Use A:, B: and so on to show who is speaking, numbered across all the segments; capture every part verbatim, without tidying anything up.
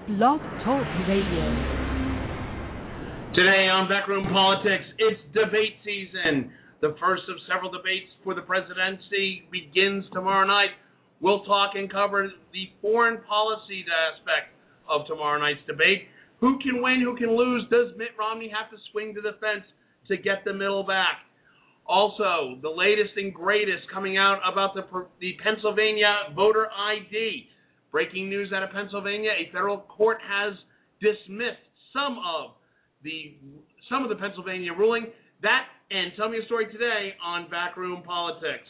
A: Blog Talk Radio.
B: Today on Backroom Politics, it's debate season. The first of several debates for the presidency begins tomorrow night. We'll talk and cover the foreign policy aspect of tomorrow night's debate. Who can win, who can lose? Does Mitt Romney have to swing to the fence to get the middle back? Also, the latest and greatest coming out about the, the Pennsylvania voter I D. Breaking news out of Pennsylvania, a federal court has dismissed some of the some of the Pennsylvania ruling. That and Tell Me a Story today on Backroom Politics.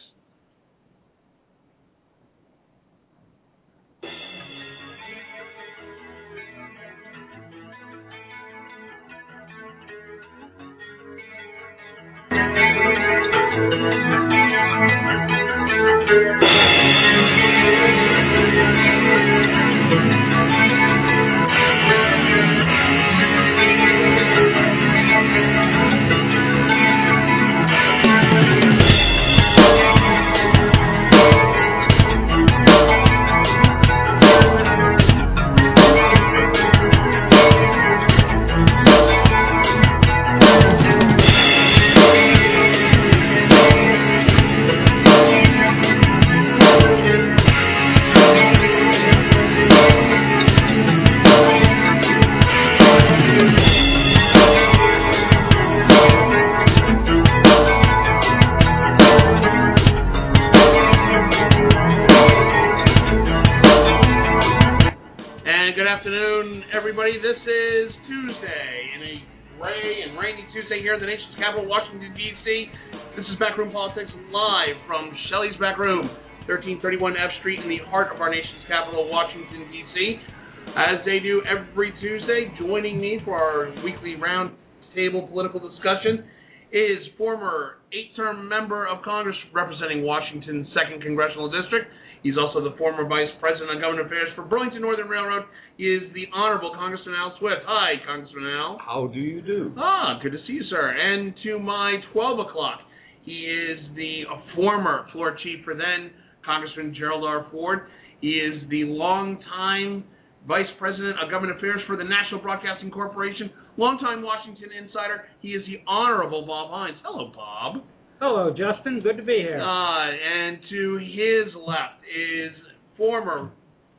B: This is Tuesday, in a gray and rainy Tuesday here in the nation's capital, Washington, D C This is Backroom Politics live from Shelley's Backroom, thirteen thirty-one F Street in the heart of our nation's capital, Washington, D C As they do every Tuesday, joining me for our weekly round table political discussion is former eight-term member of Congress representing Washington's second Congressional District. He's also the former Vice President on Government Affairs for Burlington Northern Railroad. He is the Honorable Congressman Al Swift. Hi, Congressman Al.
C: How do you do?
B: Ah, good to see you, sir. And to my twelve o'clock, he is the former floor chief for then Congressman Gerald R. Ford. He is the longtime Vice President of Government Affairs for the National Broadcasting Corporation, longtime Washington insider. He is the Honorable Bob Hines. Hello, Bob.
D: Hello, Justin. Good to be here.
B: Uh, and to his left is former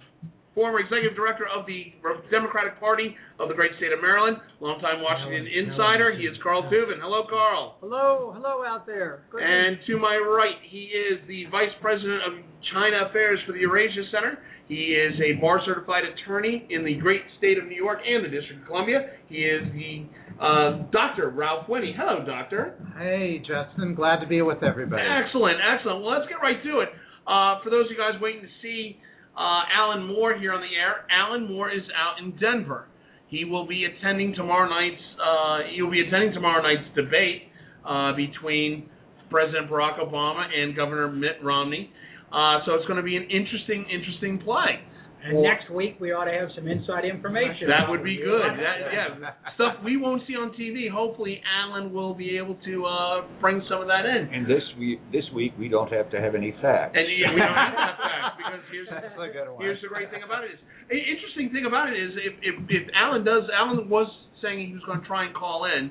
B: former executive director of the Democratic Party of the great state of Maryland, longtime Washington insider. He is Carl Tuvin. Hello, Carl.
D: Hello, hello out there. Good
B: and to my right, he is the Vice President of China Affairs for the Eurasia Center. He is a bar-certified attorney in the great state of New York and the District of Columbia. He is the Uh, Doctor Ralph Winnie. Hello, Doctor.
E: Hey, Justin. Glad to be with everybody.
B: Excellent, excellent. Well, let's get right to it. Uh, for those of you guys waiting to see uh, Alan Moore here on the air, Alan Moore is out in Denver. He will be attending tomorrow night's. Uh, he will be attending tomorrow night's debate uh, between President Barack Obama and Governor Mitt Romney. Uh, so it's going to be an interesting, interesting play.
D: And well, next week we ought to have some inside information.
B: That would be good. That, yeah, stuff we won't see on T V. Hopefully, Alan will be able to uh, bring some of that in.
C: And this week, this week we don't have to have any facts.
B: And yeah, we don't have to have facts because here's, here's the great thing about it is, the interesting thing about it is if, if if Alan does, Alan was saying he was going to try and call in,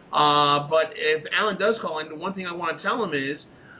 B: uh, but if Alan does call in, the one thing I want to tell him is,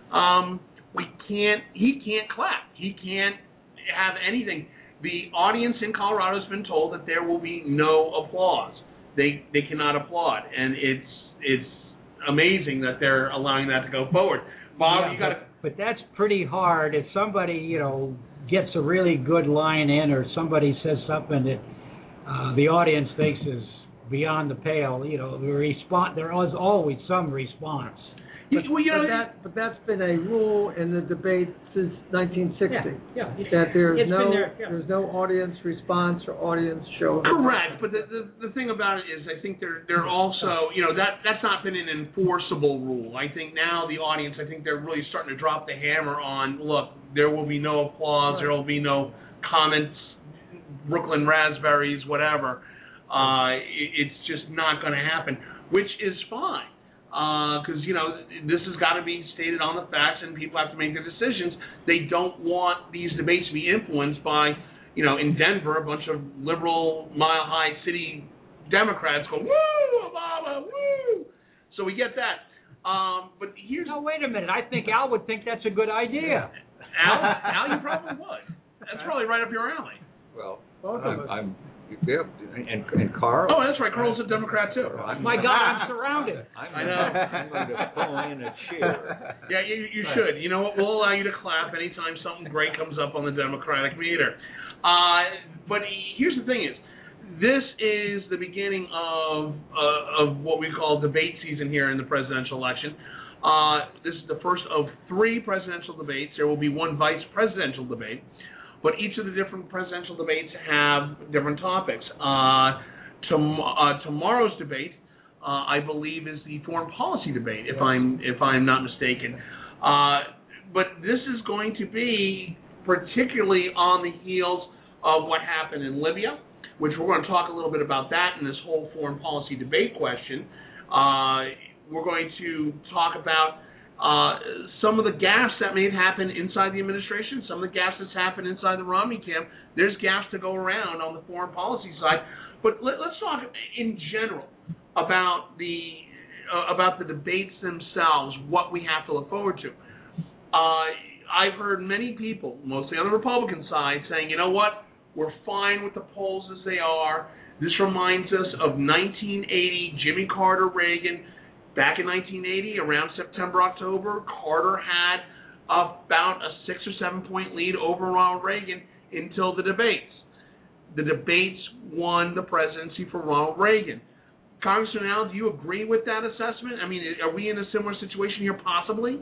B: um, we can't. He can't clap. He can't have anything. The audience in Colorado has been told that there will be no applause. They they cannot applaud, and it's it's amazing that they're allowing that to go forward. Bob,
D: yeah,
B: you got to.
D: But, but that's pretty hard. If somebody you know gets a really good line in, or somebody says something that uh, the audience thinks is beyond the pale, you know, the response there is always some response.
F: But, well, you know, but, that, but that's been a rule in the debate since nineteen sixty.
D: Yeah, yeah.
F: That there's
D: it's
F: no
D: there, yeah.
F: there's no audience response or audience show.
B: Correct, but the, the the thing about it is, I think they're they're also you know that that's not been an enforceable rule. I think now the audience, I think they're really starting to drop the hammer on. Look, there will be no applause. Right. There will be no comments. Brooklyn raspberries, whatever. Uh, it, it's just not going to happen, which is fine. Because, uh, you know, this has got to be stated on the facts and people have to make their decisions. They don't want these debates to be influenced by, you know, in Denver, a bunch of liberal, mile-high city Democrats go, woo, Obama, woo. So we get that. Um, but here's...
D: No, wait a minute. I think Al would think that's a good idea.
B: Al, Al, you probably would. That's probably right up your alley.
C: Well,
F: Both of
C: I'm,
F: us.
C: I'm yeah, and, and Carl.
B: Oh, that's right. Carl's a Democrat, too.
C: I'm,
D: My God, I'm surrounded.
C: I'm,
B: I know.
C: I'm going to pull in a chair.
B: Yeah, you, you should. You know what? We'll allow you to clap anytime something great comes up on the Democratic meter. Uh, but here's the thing is, this is the beginning of uh, of what we call debate season here in the presidential election. Uh, this is the first of three presidential debates. There will be one vice presidential debate, but each of the different presidential debates have different topics. Uh, tom- uh, tomorrow's debate, uh, I believe, is the foreign policy debate, if I'm if I'm not mistaken. Uh, but this is going to be particularly on the heels of what happened in Libya, which we're going to talk a little bit about that in this whole foreign policy debate question. Uh, we're going to talk about uh, some of the gaffes that may have happened inside the administration, some of the gaffes that's happened inside the Romney camp. There's gaffes to go around on the foreign policy side. But let, let's talk in general about the uh, about the debates themselves, what we have to look forward to. Uh, I've heard many people, mostly on the Republican side, saying, you know what, we're fine with the polls as they are. This reminds us of nineteen eighty, Jimmy Carter, Reagan. Back in nineteen eighty, around September, October, Carter had about a six or seven point lead over Ronald Reagan until the debates. The debates won the presidency for Ronald Reagan. Congressman Al, do you agree with that assessment? I mean, are we in a similar situation here possibly?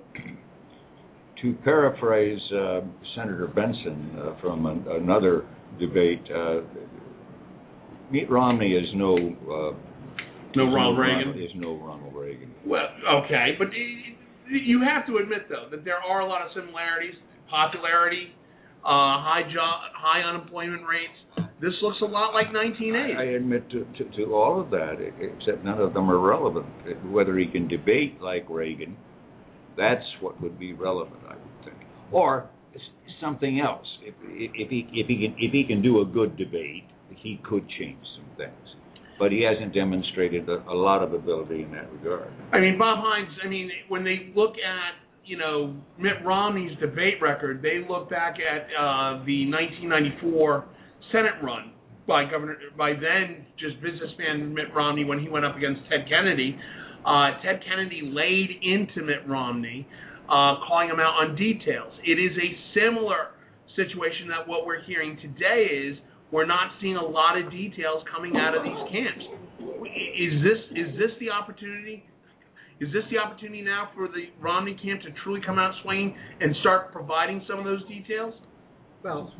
C: To paraphrase uh, Senator Benson uh, from an, another debate, uh, Mitt Romney is no uh,
B: no Ronald
C: no
B: Reagan.
C: Ronald, is no Ronald Reagan.
B: Well, okay, but you have to admit though that there are a lot of similarities: popularity, uh, high job, high unemployment rates. This looks a lot like nineteen eighty.
C: I admit to, to, to all of that, except none of them are relevant. Whether he can debate like Reagan, that's what would be relevant, I would think, or something else. If, if he if he can if he can do a good debate, he could change some things. But he hasn't demonstrated a, a lot of ability in that regard.
B: I mean, Bob Hines. I mean, when they look at you know Mitt Romney's debate record, they look back at uh, the nineteen ninety-four Senate run by Governor by then just businessman Mitt Romney when he went up against Ted Kennedy. Uh, Ted Kennedy laid into Mitt Romney, uh, calling him out on details. It is a similar situation that what we're hearing today is we're not seeing a lot of details coming out of these camps. Is this is this the opportunity? Is this the opportunity now for the Romney camp to truly come out swinging and start providing some of those details?
D: Well,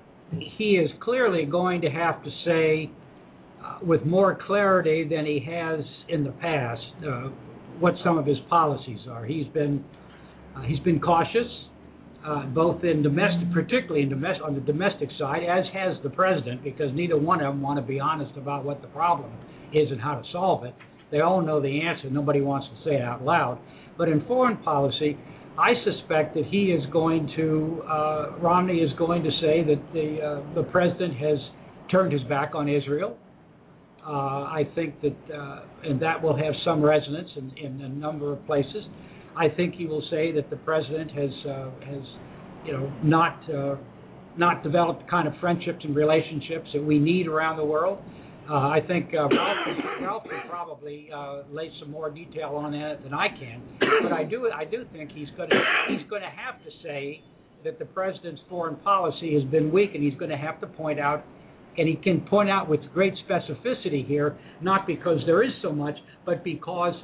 D: he is clearly going to have to say, uh, with more clarity than he has in the past, uh, what some of his policies are. He's been uh, he's been cautious. Uh, both in domestic, particularly in domestic, on the domestic side, as has the president, because neither one of them want to be honest about what the problem is and how to solve it. They all know the answer. Nobody wants to say it out loud. But in foreign policy, I suspect that he is going to, uh, Romney is going to say that the uh, the president has turned his back on Israel. Uh, I think that, uh, and that will have some resonance in, in a number of places. I think he will say that the president has uh, has, you know, not uh, not developed the kind of friendships and relationships that we need around the world. Uh, I think uh, Ralph, Ralph could probably uh, lay some more detail on that than I can. But I do I do think he's going to he's going to have to say that the president's foreign policy has been weak, and he's going to have to point out, and he can point out with great specificity here, not because there is so much, but because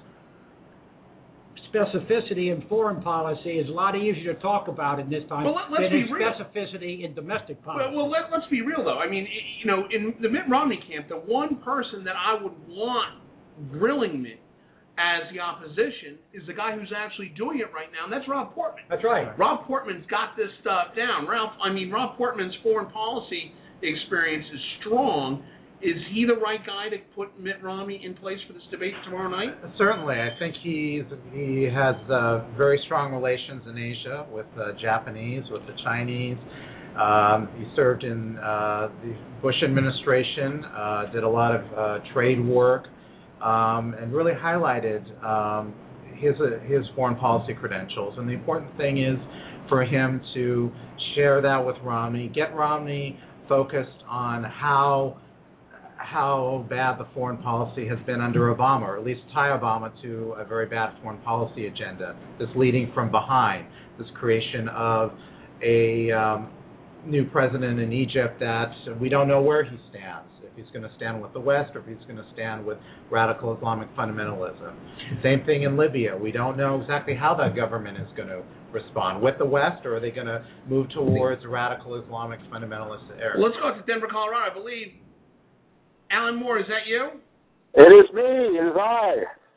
D: specificity in foreign policy is a lot easier to talk about in this time
B: well, let, let's
D: than
B: be real.
D: specificity in domestic policy.
B: Well, well let, let's be real, though. I mean, you know, in the Mitt Romney camp, the one person that I would want grilling me as the opposition is the guy who's actually doing it right now, and that's Rob Portman.
D: That's right.
B: Rob Portman's got this stuff down. Ralph, I mean, Rob Portman's foreign policy experience is strong. Is he the right guy to put Mitt Romney in place for this debate tomorrow night?
E: Certainly. I think he's he has uh, very strong relations in Asia with the Japanese, with the Chinese. Um, he served in uh, the Bush administration, uh, did a lot of uh, trade work, um, and really highlighted um, his uh, his foreign policy credentials. And the important thing is for him to share that with Romney, get Romney focused on how how bad the foreign policy has been under Obama, or at least tie Obama to a very bad foreign policy agenda, this leading from behind, this creation of a um, new president in Egypt that we don't know where he stands, if he's going to stand with the West or if he's going to stand with radical Islamic fundamentalism. Same thing in Libya. We don't know exactly how that government is going to respond, with the West, or are they going to move towards radical Islamic fundamentalist area?
B: Let's go to Denver, Colorado. I believe, Alan Moore, is that you?
G: It is me. It is I.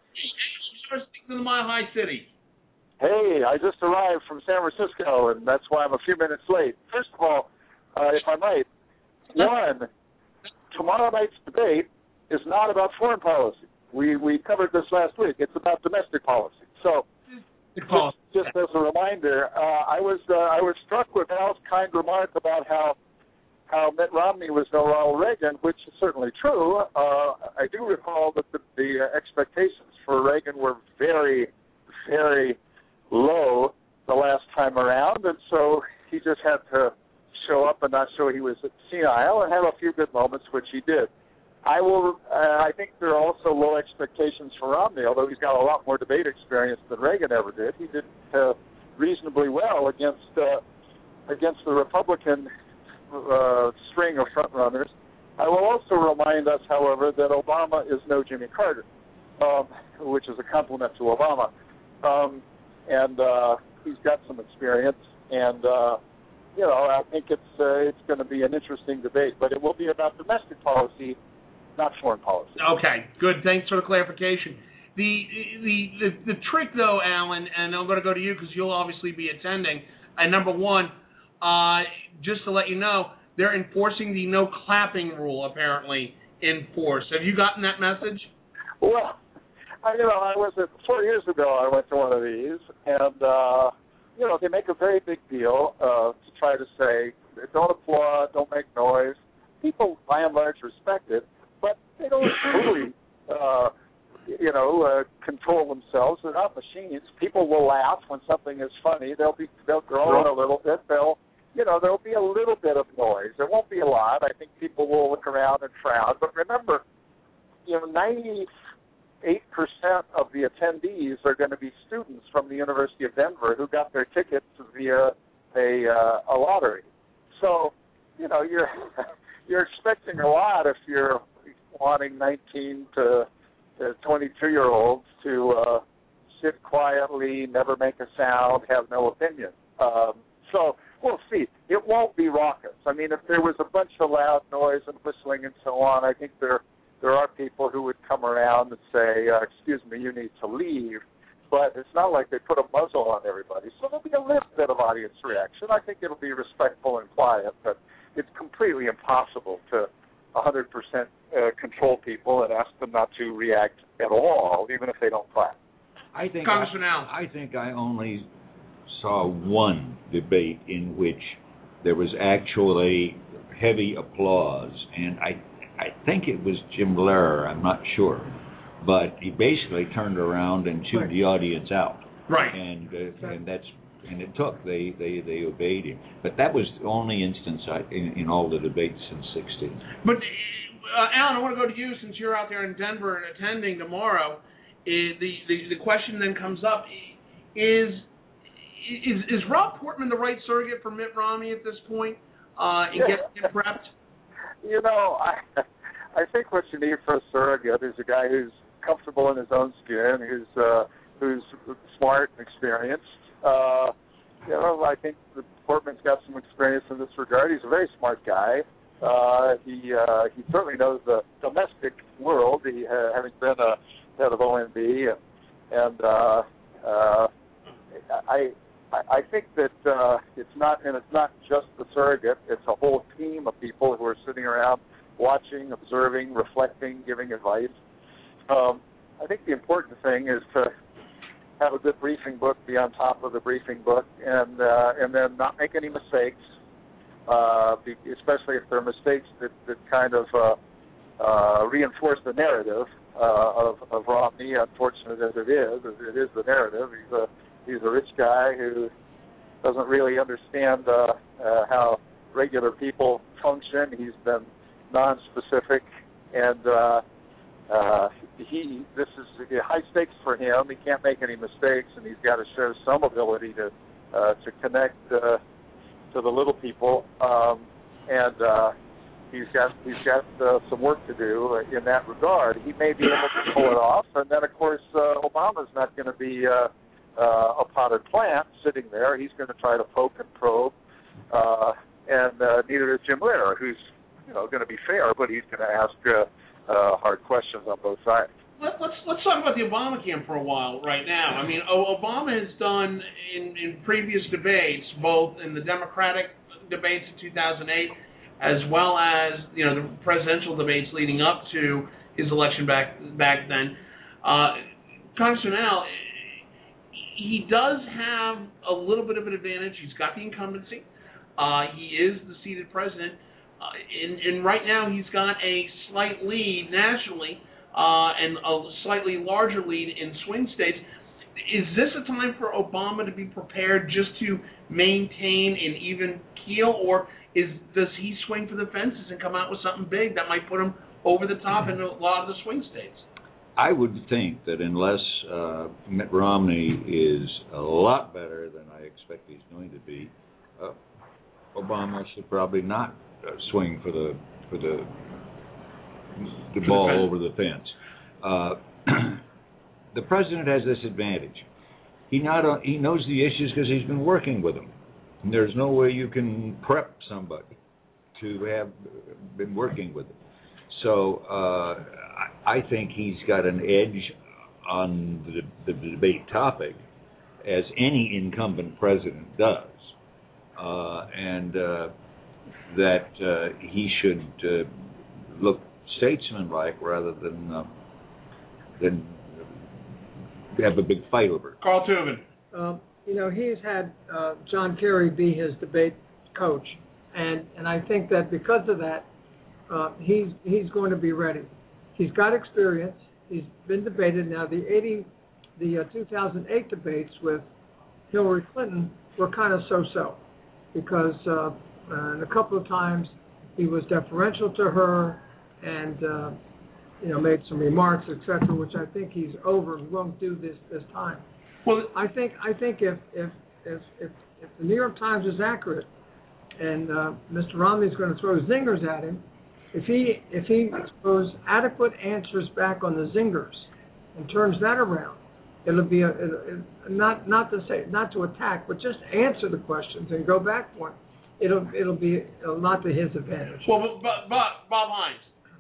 B: First thing in the Mile High City.
G: Hey, I just arrived from San Francisco, and that's why I'm a few minutes late. First of all, uh, if I might, one, tomorrow night's debate is not about foreign policy. We we covered this last week. It's about domestic policy. So, just, just as a reminder, uh, I was uh, I was struck with Al's kind remark about how how Mitt Romney was no Ronald Reagan, which is certainly true. Uh, I do recall that the, the expectations for Reagan were very, very low the last time around, and so he just had to show up and not show he was senile and have a few good moments, which he did. I will. Uh, I think there are also low expectations for Romney, although he's got a lot more debate experience than Reagan ever did. He did uh, reasonably well against uh, against the Republican uh, string of frontrunners. I will also remind us, however, that Obama is no Jimmy Carter, um, which is a compliment to Obama. Um, and uh, he's got some experience, and uh, you know, I think it's uh, it's going to be an interesting debate, but it will be about domestic policy, not foreign policy.
B: Okay, good. Thanks for the clarification. The the the, the trick, though, Alan, and I'm going to go to you because you'll obviously be attending. And number one, uh, just to let you know, they're enforcing the no clapping rule apparently in force. Have you gotten that message?
G: Well, I, you know, I was at, four years ago. I went to one of these, and uh, you know, they make a very big deal uh, to try to say, don't applaud, don't make noise. People, by and large, respect it, but they don't truly, uh, you know, uh, control themselves. They're not machines. People will laugh when something is funny. They'll be, they'll groan a little bit. They'll, you know, there'll be a little bit of noise. There won't be a lot. I think people will look around and frown. But remember, you know, ninety. Eight percent of the attendees are going to be students from the University of Denver who got their tickets via a uh, a lottery. So, you know, you're you're expecting a lot if you're wanting nineteen to twenty-two year olds to uh, sit quietly, never make a sound, have no opinion. Um, so we'll see. It won't be raucous. I mean, if there was a bunch of loud noise and whistling and so on, I think there. There are people who would come around and say, uh, excuse me, you need to leave. But it's not like they put a muzzle on everybody. So there'll be a little bit of audience reaction. I think it'll be respectful and quiet, but it's completely impossible to one hundred percent uh, control people and ask them not to react at all, even if they don't clap.
C: I think
B: Congressman
C: I,
B: Allen.
C: I think I only saw one debate in which there was actually heavy applause, and I I think it was Jim Lehrer, I'm not sure, but he basically turned around and chewed
F: Right.
C: the audience out.
B: Right.
C: And uh, and that's and it took they, they, they obeyed him. But that was the only instance I, in, in all the debates since sixteen.
B: But uh, Alan, I want to go to you since you're out there in Denver and attending tomorrow. Uh, the, the the question then comes up: Is is is Rob Portman the right surrogate for Mitt Romney at this point? Uh, in
G: Yeah.
B: getting him prepped.
G: You know, I I think what you need for a surrogate is a guy who's comfortable in his own skin, who's uh, who's smart and experienced. Uh, you know, I think that Portman's got some experience in this regard. He's a very smart guy. Uh, he uh, he certainly knows the domestic world. He uh, having been a head of O M B, and, and uh, uh, I. I think that uh, it's not, and it's not just the surrogate. It's a whole team of people who are sitting around watching, observing, reflecting, giving advice. Um, I think the important thing is to have a good briefing book, be on top of the briefing book, and uh, and then not make any mistakes. uh, be, especially if they're mistakes that, that kind of uh, uh, reinforce the narrative uh, of, of Romney. Unfortunate as it is, it is the narrative. He's a he's a rich guy who doesn't really understand uh, uh, how regular people function. He's been non-specific, and uh, uh, he this is high stakes for him. He can't make any mistakes, and he's got to show some ability to uh, to connect uh, to the little people. Um, and uh, he's got he's got uh, some work to do in that regard. He may be able to pull it off, and then of course uh, Obama's not going to be uh, uh, a potted plant sitting there. He's going to try to poke and probe, uh, and uh, neither is Jim Ritter, who's you know going to be fair, but he's going to ask uh, uh, hard questions on both sides.
B: Let, let's let's talk about the Obama camp for a while right now. I mean, o- Obama has done in, in previous debates, both in the Democratic debates in two thousand eight, as well as you know the presidential debates leading up to his election back back then. Uh, Congressman Al, he does have a little bit of an advantage. He's got the incumbency. Uh, he is the seated president, uh, and, and right now he's got a slight lead nationally. Uh, and a slightly larger lead in swing states. Is this a time for Obama to be prepared just to maintain an even keel, or is does he swing for the fences and come out with something big that might put him over the top in a lot of the swing states?
C: I would think that unless uh, Mitt Romney is a lot better than I expect he's going to be, uh, Obama should probably not uh, swing for the for the the ball over the fence. Uh, the president has this advantage. He not uh, he knows the issues because he's been working with them. And there's no way you can prep somebody to have been working with them. So uh, I think he's got an edge on the, the debate topic, as any incumbent president does, uh, and uh, that uh, he should uh, look statesman-like rather than uh, than have a big fight over it.
B: Carl Tubin.
F: Um, you know, he's had uh, John Kerry be his debate coach, and and I think that because of that, uh, he's he's going to be ready. He's got experience. He's been debated. Now the eighty, the uh, two thousand eight debates with Hillary Clinton were kind of so-so, because uh, uh, a couple of times he was deferential to her, and uh, you know made some remarks, et cetera, which I think he's over and won't do this this time.
B: Well,
F: I think I think if if if if, if the New York Times is accurate, and uh, Mister Romney's going to throw zingers at him, if he if he throws adequate answers back on the zingers and turns that around, it'll be a, it'll, it, not not to say not to attack, but just answer the questions and go back one. It'll it'll be a lot to his advantage.
B: well, but, but Bob Hines.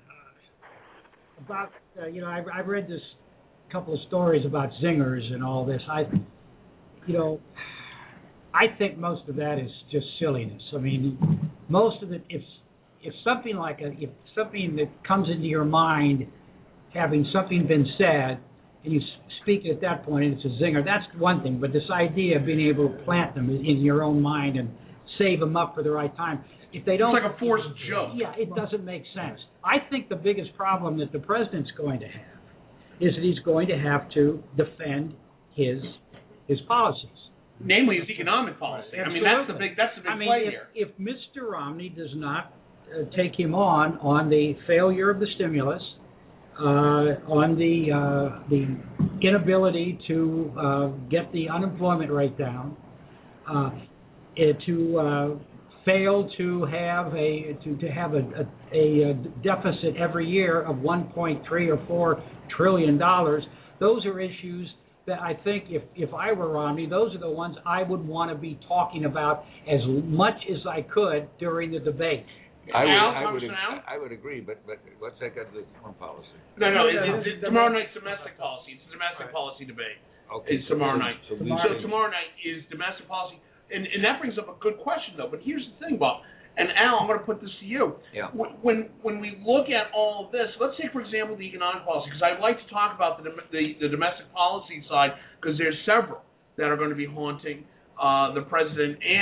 D: About uh, you know, I've, I've read this couple of stories about zingers and all this. I, you know, I think most of that is just silliness. I mean, most of it, if if something like a if something that comes into your mind, having something been said, and you speak at that point, and it's a zinger. That's one thing. But this idea of being able to plant them in your own mind and save them up for the right time. If they don't,
B: it's like a forced joke.
D: Yeah, it doesn't make sense. I think the biggest problem that the president's going to have is that he's going to have to defend his his policies.
B: Namely, his economic policy.
D: Absolutely.
B: I mean, that's the big that's the big
D: I mean,
B: play
D: if,
B: here.
D: if Mister Romney does not uh, take him on on the failure of the stimulus, uh, on the uh, the inability to uh, get the unemployment rate down, uh, it, to uh, fail to have a to, to have a, a, a deficit every year of one point three or four trillion dollars. Those are issues that I think if, if I were Romney, those are the ones I would want to be talking about as much as I could during the debate.
C: I would,
B: Al,
C: I would,
B: Al?
C: I would agree, but but what's that got to do with foreign policy?
B: No, no, it,
F: No,
B: it, it,
F: no.
B: tomorrow night's domestic policy. It's a domestic
F: Right.
B: policy debate.
C: Okay,
B: It's tomorrow night.
C: So, we
B: So
C: should-
B: tomorrow night is domestic policy. And, and that brings up a good question, though. But here's the thing, Bob. And Al, I'm going to put this to you.
C: Yeah.
B: When when we look at all of this, let's take, for example, the economic policy, because I'd like to talk about the, the, the domestic policy side, because there's several that are going to be haunting uh, the president and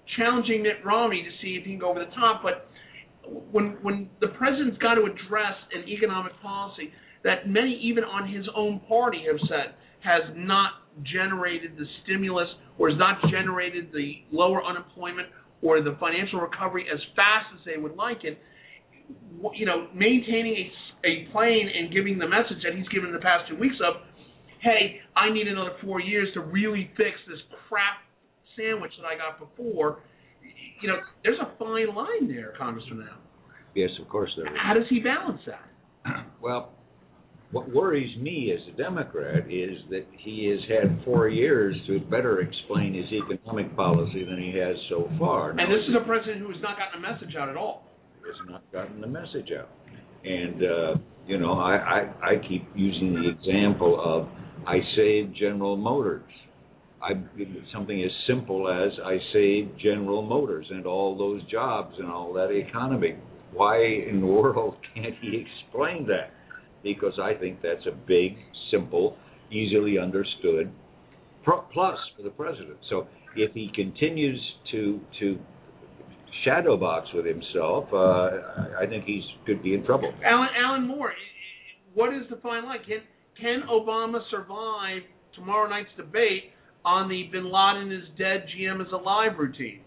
B: challenging Mitt Romney to see if he can go over the top. But when when the president's got to address an economic policy that many, even on his own party, have said has not generated the stimulus or has not generated the lower unemployment or the financial recovery as fast as they would like it, you know, maintaining a, a plane and giving the message that he's given in the past two weeks of, hey, I need another four years to really fix this crap sandwich that I got before, you know, there's a fine line there, Congressman Al.
C: Yes, of course there is.
B: How does he balance that?
C: Well, what worries me as a Democrat is that he has had four years to better explain his economic policy than he has so far.
B: And this is a president who has not gotten a message out at all.
C: Has not gotten the message out. And, uh, you know, I, I, I keep using the example of I saved General Motors. I, something as simple as I saved General Motors and all those jobs and all that economy. Why in the world can't he explain that? Because I think that's a big, simple, easily understood plus for the president. So if he continues to to shadow box with himself, uh, I think he could be in trouble.
B: Alan, Alan Moore, what is the fine line? Can, can Obama survive tomorrow night's debate on the Bin Laden is dead, G M is alive routine?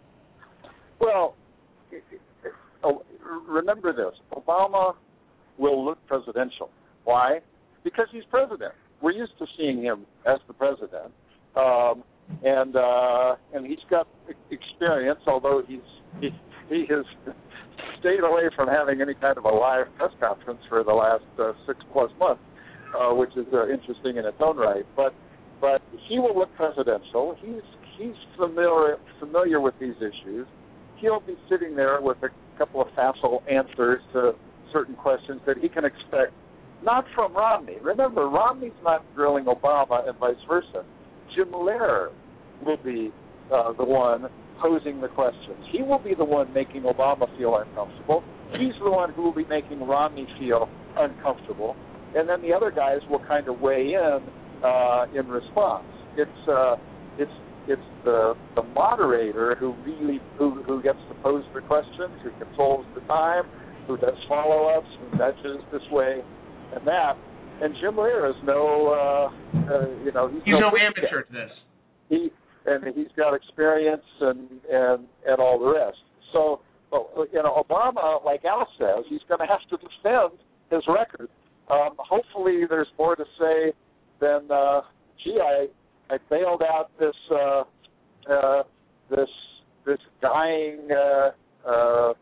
G: Well, oh, remember this. Obama will look presidential. Why? Because he's president. We're used to seeing him as the president. Um, and uh, and he's got experience, although he's he, he has stayed away from having any kind of a live press conference for the last uh, six-plus months, uh, which is uh, interesting in its own right. But but he will look presidential. He's he's familiar familiar with these issues. He'll be sitting there with a couple of facile answers to certain questions that he can expect, not from Romney. Remember, Romney's not grilling Obama and vice versa. Jim Lehrer will be uh, the one posing the questions. He will be the one making Obama feel uncomfortable. He's the one who will be making Romney feel uncomfortable. And then the other guys will kind of weigh in uh, in response. It's uh, it's it's the the moderator who really who, who gets to pose the questions, who controls the time, who does follow-ups, who nudges this way and that. And Jim Lehrer is no, uh, uh, you know, he's,
B: he's
G: no,
B: no amateur to this.
G: He and he's got experience and and and all the rest. So, you know, Obama, like Al says, he's going to have to defend his record. Um, hopefully, there's more to say than, uh, gee, I I bailed out this uh, uh, this this dying uh, uh,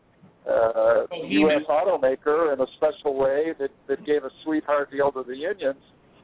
G: uh, U S automaker in a special way that, that gave a sweetheart deal to the unions.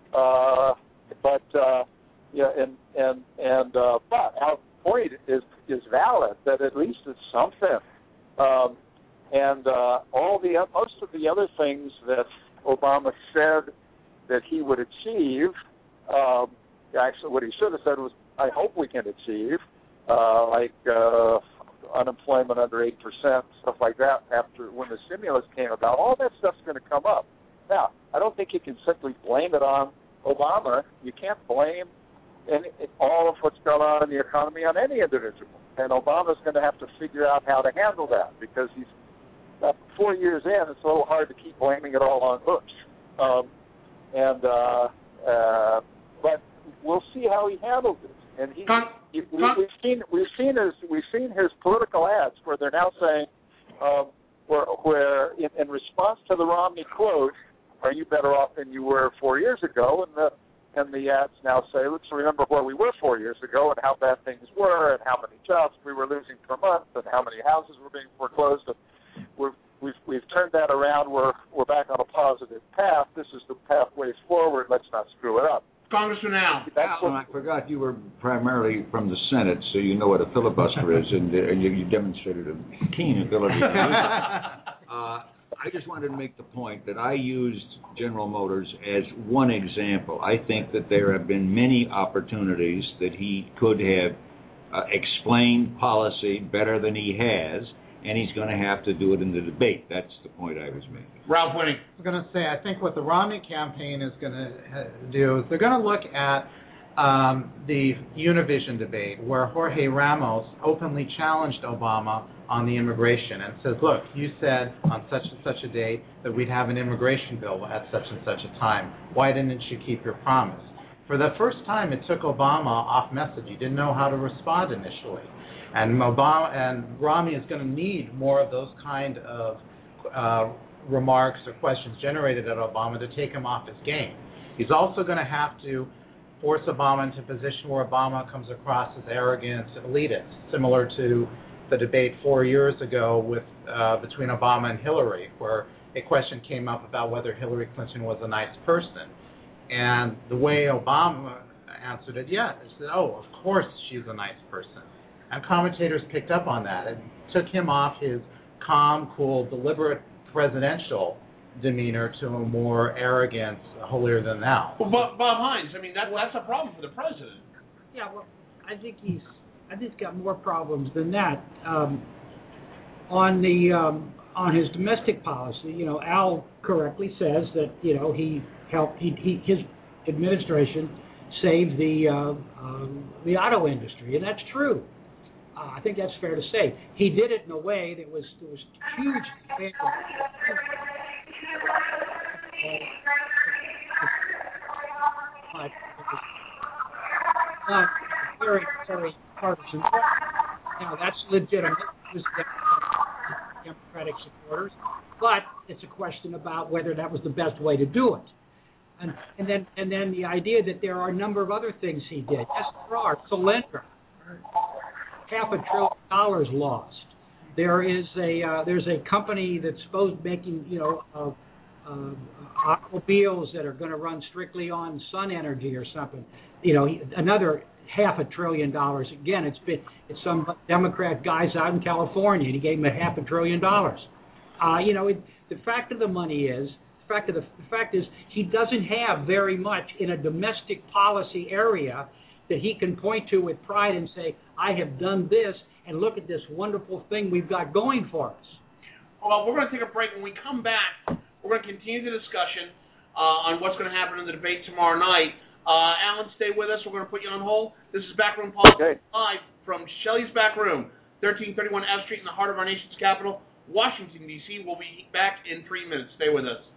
G: Uh, but uh, yeah, and and and uh, but our point is is valid that at least it's something. Um, and uh, all the most of the other things that Obama said that he would achieve, um, actually what he should have said was, I hope we can achieve, uh, like uh, unemployment under eight percent, stuff like that, after when the stimulus came about. All that stuff's going to come up. Now, I don't think you can simply blame it on Obama. You can't blame any, all of what's going on in the economy on any individual. And Obama's going to have to figure out how to handle that because he's uh, four years in, it's a little hard to keep blaming it all on Bush. Um, and uh, uh, but we'll see how he handles it. And he,
B: Con-
G: he we, we've seen we've seen his we've seen his political ads where they're now saying, um, where where in, in response to the Romney quote, "Are you better off than you were four years ago?" and the and the ads now say, "Let's remember where we were four years ago and how bad things were and how many jobs we were losing per month and how many houses were being foreclosed." And we've we've we've turned that around. We're we're back on a positive path. This is the pathways forward. Let's not screw it up.
B: Congressman Al.
C: Al, I forgot you were primarily from the Senate, so you know what a filibuster is, and uh, you, you demonstrated a keen ability to use it. Uh, I just wanted to make the point that I used General Motors as one example. I think that there have been many opportunities that he could have uh, explained policy better than he has, and he's going to have to do it in the debate. That's the point I was making.
B: Ralph Winning.
E: I was going to say, I think what the Romney campaign is going to do is they're going to look at um, the Univision debate, where Jorge Ramos openly challenged Obama on the immigration and says, look, you said on such and such a date that we'd have an immigration bill at such and such a time. Why didn't you keep your promise? For the first time, it took Obama off message. He didn't know how to respond initially. And Obama and Romney is going to need more of those kind of uh, remarks or questions generated at Obama to take him off his game. He's also going to have to force Obama into a position where Obama comes across as arrogant, elitist, similar to the debate four years ago with uh, between Obama and Hillary, where a question came up about whether Hillary Clinton was a nice person. And the way Obama answered it, yeah, he said, oh, of course she's a nice person. And commentators picked up on that and took him off his calm, cool, deliberate presidential demeanor to a more arrogant, holier-than-thou.
B: Well, Bob, Bob Hines, I mean, that, that's a problem for the president.
D: Yeah, well, I think he's, I think he's got more problems than that. Um, on the um, on his domestic policy, you know, Al correctly says that you know he helped, he, he his administration saved the uh, um, the auto industry, and that's true. Uh, I think that's fair to say. He did it in a way that was there was huge. Not very, very partisan. Now, that's legitimate. It was Democratic supporters, but it's a question about whether that was the best way to do it. And, and then, and then the idea that there are a number of other things he did. Yes, there are. Solyndra, half a trillion dollars lost. There is a uh, there's a company that's supposed making you know uh, uh, automobiles that are going to run strictly on sun energy or something. You know, another half a trillion dollars. Again, it's been it's some Democrat guys out in California, and he gave him a half a trillion dollars. Uh, you know, it, the fact of the money is, the fact of the, the fact is, he doesn't have very much in a domestic policy area that he can point to with pride and say, I have done this, and look at this wonderful thing we've got going for us.
B: Well, we're going to take a break. When we come back, we're going to continue the discussion uh, on what's going to happen in the debate tomorrow night. Uh, Alan, stay with us. We're going to put you on hold. This is Backroom Politics, okay, live from Shelley's Back Room, thirteen thirty-one F Street in the heart of our nation's capital, Washington, D C We'll be back in three minutes. Stay with us.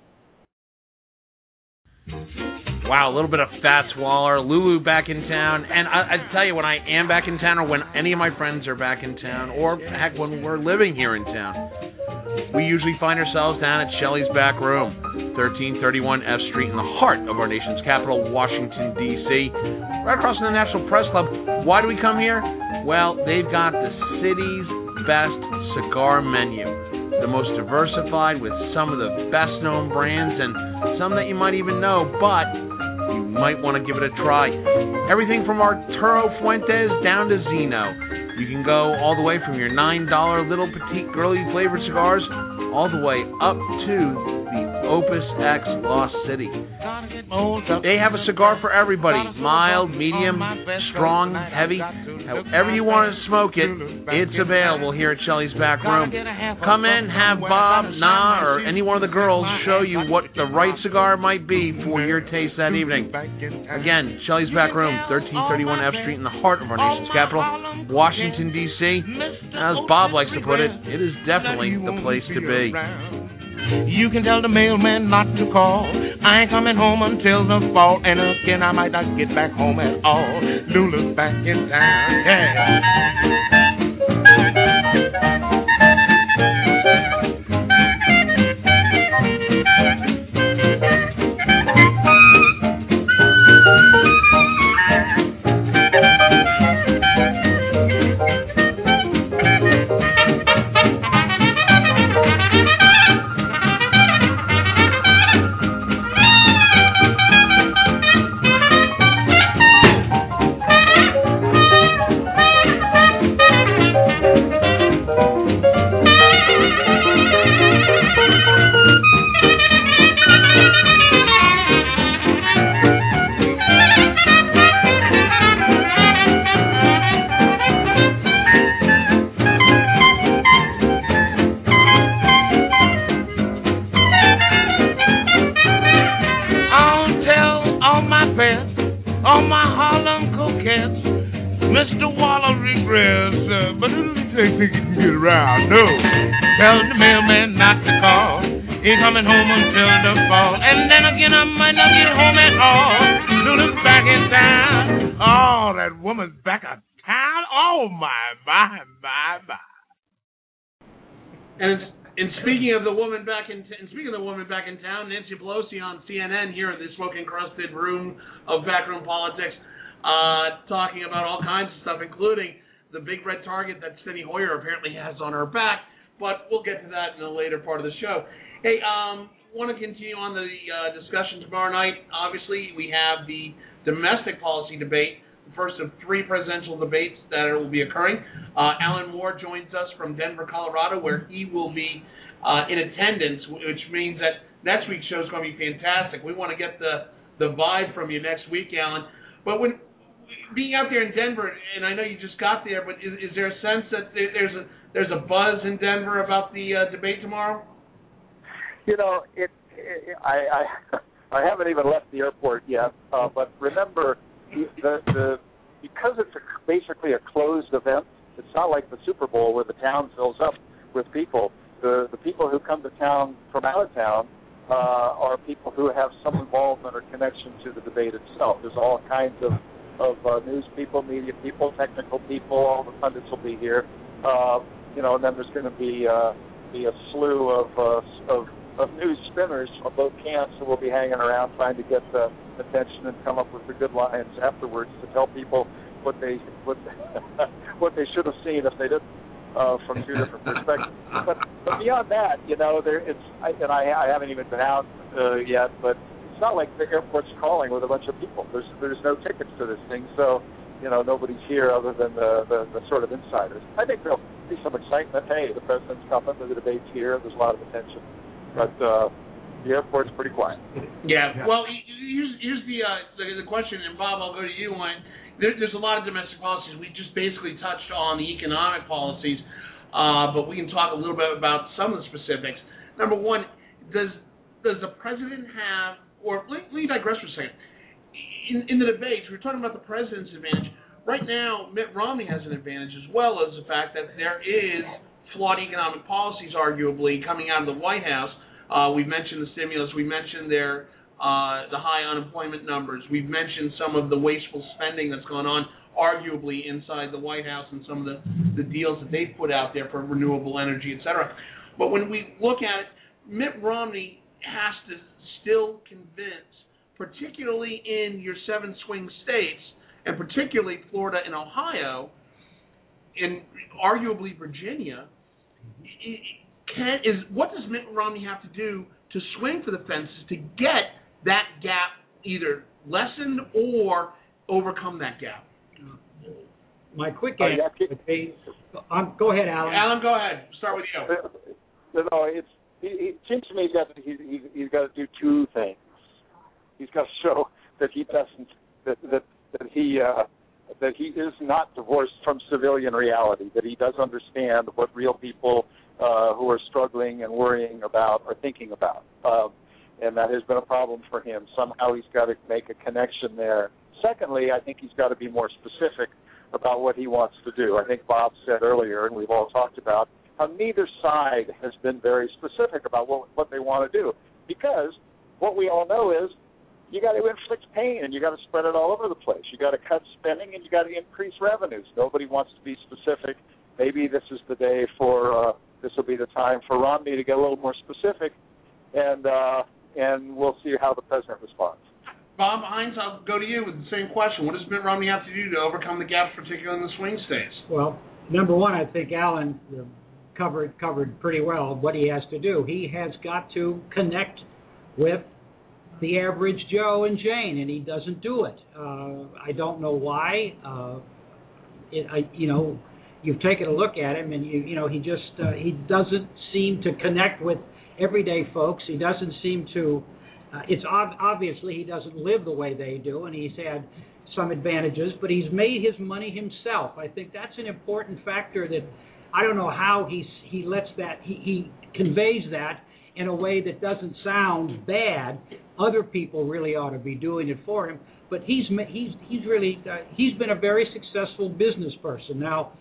B: Wow, a little bit of Fats Waller, Lulu back in town. And I, I tell you, when I am back in town or when any of my friends are back in town, or heck, when we're living here in town, we usually find ourselves down at Shelley's Back Room, thirteen thirty-one F Street in the heart of our nation's capital, Washington, D C right across from the National Press Club. Why do we come here? Well, they've got the city's best cigar menu, the most diversified with some of the best-known brands and some that you might even know, but you might want to give it a try. Everything from Arturo Fuentes down to Zeno. You can go all the way from your nine dollar little petite girly flavored cigars all the way up to the Opus X Lost City. They have a cigar for everybody. Mild, medium, strong, heavy. However you want to smoke it, it's available here at Shelley's Back Room. Come in, have Bob, Na, or any one of the girls show you what the right cigar might be for your taste that evening. Again, Shelley's Back Room, thirteen thirty-one F Street in the heart of our nation's capital, Washington, D C As Bob likes to put it, it is definitely the place to be.
H: You can tell the mailman not to call. I ain't coming home until the fall. And again, I might not get back home at all. Lula's back in town, yeah. think he can get around. No. Tell the mailman not to call. Ain't coming home until the fall. And then again, I might not get home at all. Lula's back in town. Oh, that woman's back in town. Oh, my, my, my, my.
B: And, it's, and speaking of the woman back in, t- and speaking of the woman back in town, Nancy Pelosi on C N N here in the smoke-encrusted room of backroom politics, uh, talking about all kinds of stuff, including the big red target that Steny Hoyer apparently has on her back. But we'll get to that in a later part of the show. Hey, um, want to continue on the uh, discussion tomorrow night. Obviously, we have the domestic policy debate, the first of three presidential debates that will be occurring. Uh, Alan Moore joins us from Denver, Colorado, where he will be uh, in attendance, which means that next week's show is going to be fantastic. We want to get the, the vibe from you next week, Alan. But when being out there in Denver, and I know you just got there, but is, is there a sense that there, there's a there's a buzz in Denver about the uh, debate tomorrow?
G: You know, it, it, I, I I haven't even left the airport yet, uh, but remember, the, the because it's a, basically a closed event, it's not like the Super Bowl where the town fills up with people. The the people who come to town from out of town uh, are people who have some involvement or connection to the debate itself. There's all kinds of, of uh, news people, media people, technical people, all the pundits will be here. Uh, you know, and then there's going to be, uh, be a slew of, uh, of of news spinners on both camps who will be hanging around trying to get the attention and come up with the good lines afterwards to tell people what they what what they should have seen if they didn't uh, from two different perspectives. But, but beyond that, you know, there it's I, and I, I haven't even been out uh, yet, but it's not like the airport's crawling with a bunch of people. There's there's no tickets to this thing, so you know nobody's here other than the, the, the sort of insiders. I think there'll be some excitement. Hey, the president's coming. The debate's here. There's a lot of attention. But uh, the airport's pretty quiet.
B: Yeah. yeah. Well, here's here's the, uh, the the question, and Bob, I'll go to you on. There, there's a lot of domestic policies. We just basically touched on the economic policies, uh, but we can talk a little bit about some of the specifics. Number one, does does the president have, or let, let me digress for a second. In, in the debates, we're talking about the president's advantage. Right now, Mitt Romney has an advantage, as well as the fact that there is flawed economic policies, arguably, coming out of the White House. Uh, we've mentioned the stimulus. We mentioned their uh, the high unemployment numbers. We've mentioned some of the wasteful spending that's gone on, arguably, inside the White House and some of the, the deals that they've put out there for renewable energy, et cetera. But when we look at it, Mitt Romney has to still convince, particularly in your seven swing states, and particularly Florida and Ohio, and arguably Virginia, Can, is what does Mitt Romney have to do to swing for the fences to get that gap either lessened or overcome that gap?
D: My quick answer would be, um, go ahead, Alan.
B: Alan, go ahead. Start with you.
G: No, it's, it seems to me he's got to, he, he, he's got to do two things. He's got to show that he doesn't, that that, that he uh, that he is not divorced from civilian reality, that he does understand what real people uh, who are struggling and worrying about are thinking about. Um, and that has been a problem for him. Somehow he's got to make a connection there. Secondly, I think he's got to be more specific about what he wants to do. I think Bob said earlier, and we've all talked about, how neither side has been very specific about what, what they want to do. Because what we all know is you got to inflict pain and you got to spread it all over the place. You got to cut spending and you got to increase revenues. Nobody wants to be specific. Maybe this is the day for uh, this will be the time for Romney to get a little more specific, and uh, and we'll see how the president responds.
B: Bob Hines, I'll go to you with the same question. What does Mitt Romney have to do to overcome the gaps, particularly in the swing states?
D: Well, number one, I think Alan covered covered pretty well what he has to do. He has got to connect with the average Joe and Jane, and he doesn't do it. Uh, I don't know why. Uh, it, I, you know, you've taken a look at him, and you, you know, he just uh, he doesn't seem to connect with everyday folks. He doesn't seem to. Uh, it's ob- obviously he doesn't live the way they do, and he's had some advantages, but he's made his money himself. I think that's an important factor that I don't know how he's, he lets that, he, he conveys that in a way that doesn't sound bad. Other people really ought to be doing it for him, but he's he's he's really uh, he's been a very successful business person. Now,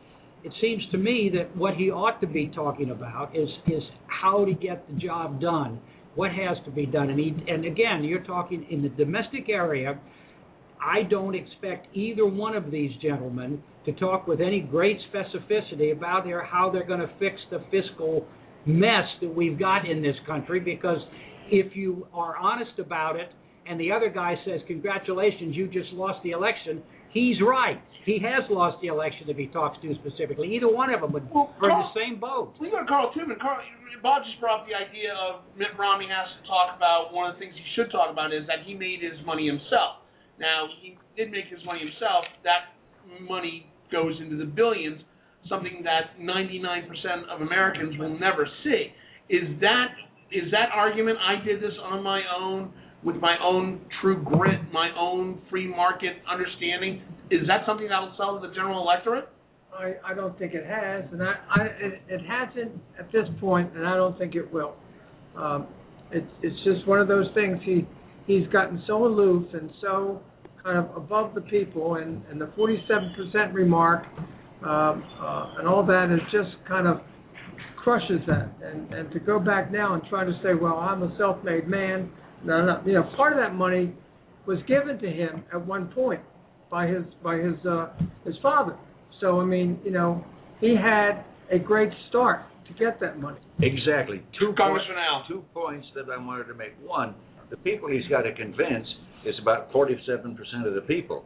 D: it seems to me that what he ought to be talking about is is how to get the job done, what has to be done. And, he, and again, you're talking in the domestic area. I don't expect either one of these gentlemen to talk with any great specificity about their, how they're going to fix the fiscal mess that we've got in this country, because if you are honest about it and the other guy says, congratulations, you just lost the election, he's right. He has lost the election if he talks too specifically. Either one of them would
B: well,
D: are in
B: Carl,
D: the same boat.
B: We go to Carl Tubman. Carl, Bob just brought up the idea of Mitt Romney has to talk about, one of the things he should talk about is that he made his money himself. Now, he did make his money himself. That money goes into the billions, something that ninety-nine percent of Americans will never see. Is that is that argument, I did this on my own, with my own true grit, my own free market understanding, is that something that will sell to the general electorate?
F: I, I don't think it has, and I, I it, it hasn't at this point, and I don't think it will. Um, it's it's just one of those things. He he's gotten so aloof and so kind of above the people, and, and the forty-seven percent remark um, uh, and all that is just kind of crushes that. And, and to go back now and try to say, well, I'm a self-made man. No, no, you know, part of that money was given to him at one point by his by his uh, his father. So I mean, you know, he had a great start to get that money.
C: Exactly. Two
B: Congressman
C: points,
B: Al.
C: two points that I wanted to make. One, the people he's got to convince is about forty-seven percent of the people.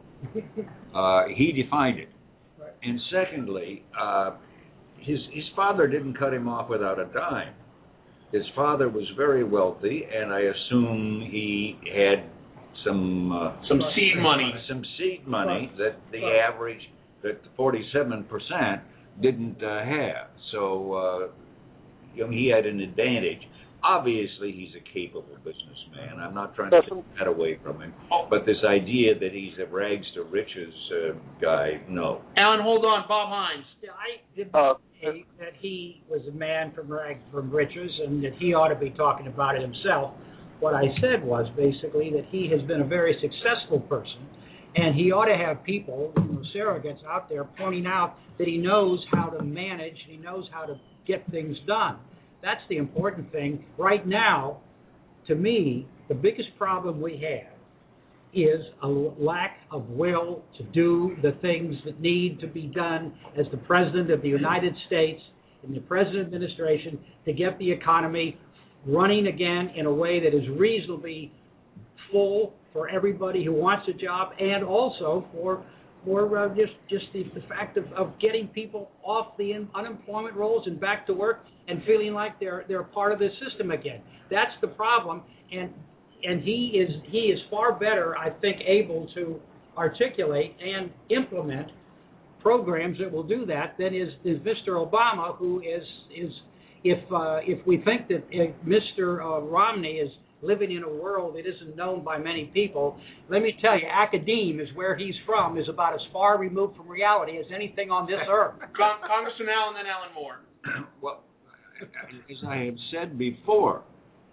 C: Uh, he defined it.
F: Right.
C: And secondly, uh, his his father didn't cut him off without a dime. His father was very wealthy, and I assume he had some uh,
B: Some seed money.
C: some seed money
F: Right.
C: that the
F: Right.
C: average, that the forty-seven percent didn't uh, have. So uh, you know, he had an advantage. Obviously, he's a capable businessman. I'm not trying to take that away from him. But this idea that he's a rags to riches uh, guy, no.
B: Alan, hold on. Bob Hines.
D: Yeah, I did
G: Uh,
D: say that he was a man from rags from riches, and that he ought to be talking about it himself. What I said was basically that he has been a very successful person, and he ought to have people, you know, surrogates out there pointing out that he knows how to manage, he knows how to get things done. That's the important thing. Right now, to me, the biggest problem we have is a lack of will to do the things that need to be done as the President of the United States and the President administration to get the economy running again in a way that is reasonably full for everybody who wants a job, and also for for uh, just just the, the fact of, of getting people off the in, unemployment rolls and back to work and feeling like they're they're part of the system again. That's the problem, and and he is he is far better, I think, able to articulate and implement programs that will do that than is, is Mister Obama, who is is if uh, if we think that uh, Mister Uh, Romney is living in a world that isn't known by many people, let me tell you, academe is where he's from, is about as far removed from reality as anything on this earth.
B: Con- Congressman Al and then Alan Moore.
C: Well, as I have said before,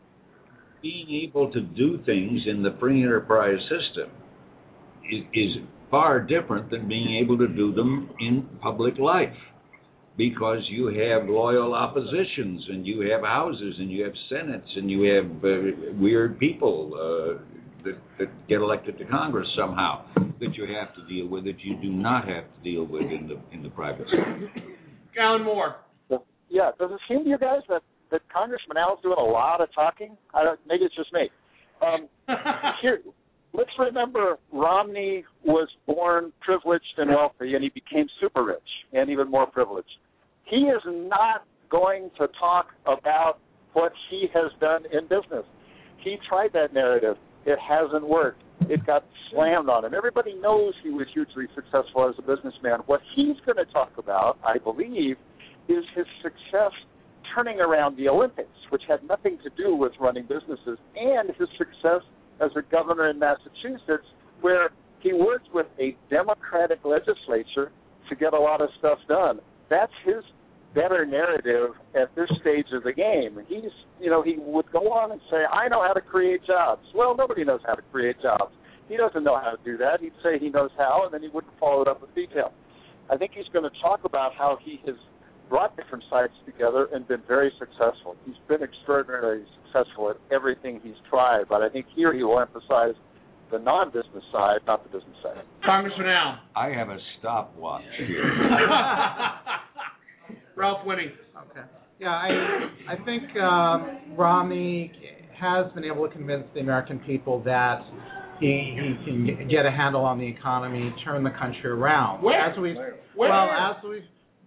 C: being able to do things in the free enterprise system is, is far different than being able to do them in public life, because you have loyal oppositions, and you have houses, and you have senates, and you have uh, weird people uh, that, that get elected to Congress somehow that you have to deal with that you do not have to deal with in the in the private sector.
B: Alan Moore.
G: Yeah, does it seem to you guys that, that Congressman Al's doing a lot of talking? I don't, maybe it's just me. Um, here, let's remember Romney was born privileged and wealthy, and he became super rich and even more privileged. He is not going to talk about what he has done in business. He tried that narrative. It hasn't worked. It got slammed on him. Everybody knows he was hugely successful as a businessman. What he's going to talk about, I believe, is his success turning around the Olympics, which had nothing to do with running businesses, and his success as a governor in Massachusetts, where he worked with a Democratic legislature to get a lot of stuff done. That's his better narrative at this stage of the game. He's, you know, he would go on and say, I know how to create jobs. Well, nobody knows how to create jobs. He doesn't know how to do that. He'd say he knows how, and then he wouldn't follow it up with detail. I think he's going to talk about how he has brought different sides together and been very successful. He's been extraordinarily successful at everything he's tried, but I think here he will emphasize the non-business side, not the business side.
B: Congressman Al.
C: I have a stopwatch here.
B: Ralph Winnie.
E: Okay. Yeah, I I think um, Romney has been able to convince the American people that he, he can get a handle on the economy, turn the country around.
B: Where?
E: As we
B: Where?
E: well as we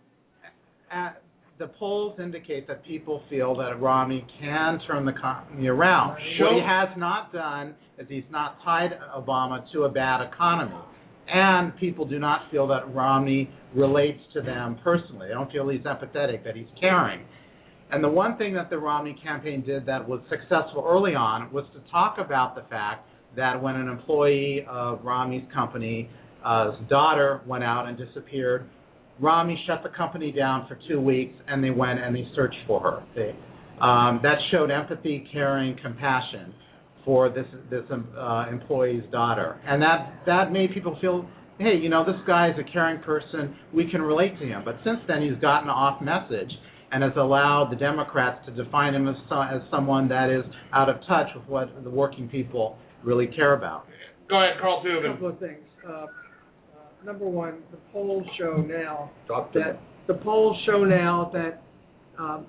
E: at, the polls indicate that people feel that Romney can turn the economy around.
B: Show.
E: What he has not done is he's not tied Obama to a bad economy. And people do not feel that Romney relates to them personally. They don't feel he's empathetic, that he's caring. And the one thing that the Romney campaign did that was successful early on was to talk about the fact that when an employee of Romney's company's uh, daughter went out and disappeared, Romney shut the company down for two weeks, and they went and they searched for her. They, um, that showed empathy, caring, compassion for this this uh, employee's daughter, and that that made people feel, hey, you know, this guy is a caring person. We can relate to him. But since then, he's gotten off message and has allowed the Democrats to define him as so, as someone that is out of touch with what the working people really care about.
B: Go ahead, Carl Tubin.
F: A couple of things. Uh, uh, number one, the polls show now
C: Talk to
F: that the polls show now that um,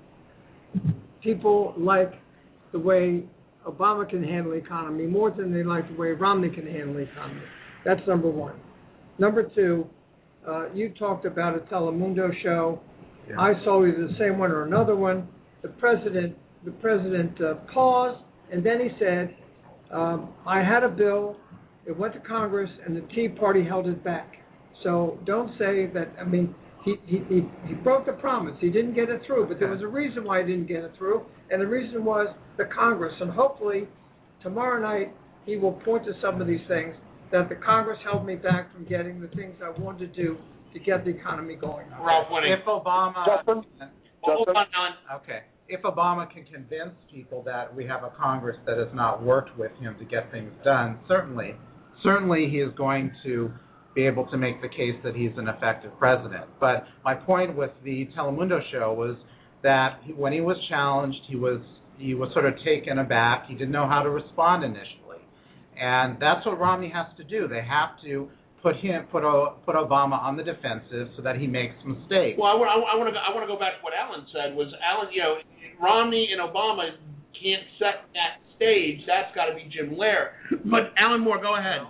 F: people like the way Obama can handle the economy more than they like the way Romney can handle the economy. That's number one. Number two, uh, you talked about a Telemundo show.
E: Yeah.
F: I saw either the same one or another one. The president, the president uh, paused, and then he said, um, "I had a bill. It went to Congress, and the Tea Party held it back." So don't say that. I mean, he he he, he broke the promise. He didn't get it through, but there was a reason why he didn't get it through, and the reason was the Congress. And hopefully, tomorrow night he will point to some of these things that the Congress held me back from getting the things I wanted to do to get the economy going.
B: Ralph Winnie.
E: If Obama,
G: Justin?
B: Hold
G: Justin?
B: on, Don.
E: okay, if Obama can convince people that we have a Congress that has not worked with him to get things done, certainly, certainly he is going to be able to make the case that he's an effective president. But my point with the Telemundo show was that he, when he was challenged, he was he was sort of taken aback. He didn't know how to respond initially, and that's what Romney has to do. They have to put him put o, put Obama on the defensive so that he makes mistakes.
B: Well, I want, I want to go, I want to go back to what Alan said. Was Alan, you know, Romney and Obama can't set that stage. That's got to be Jim Lehrer. But Alan Moore, go ahead.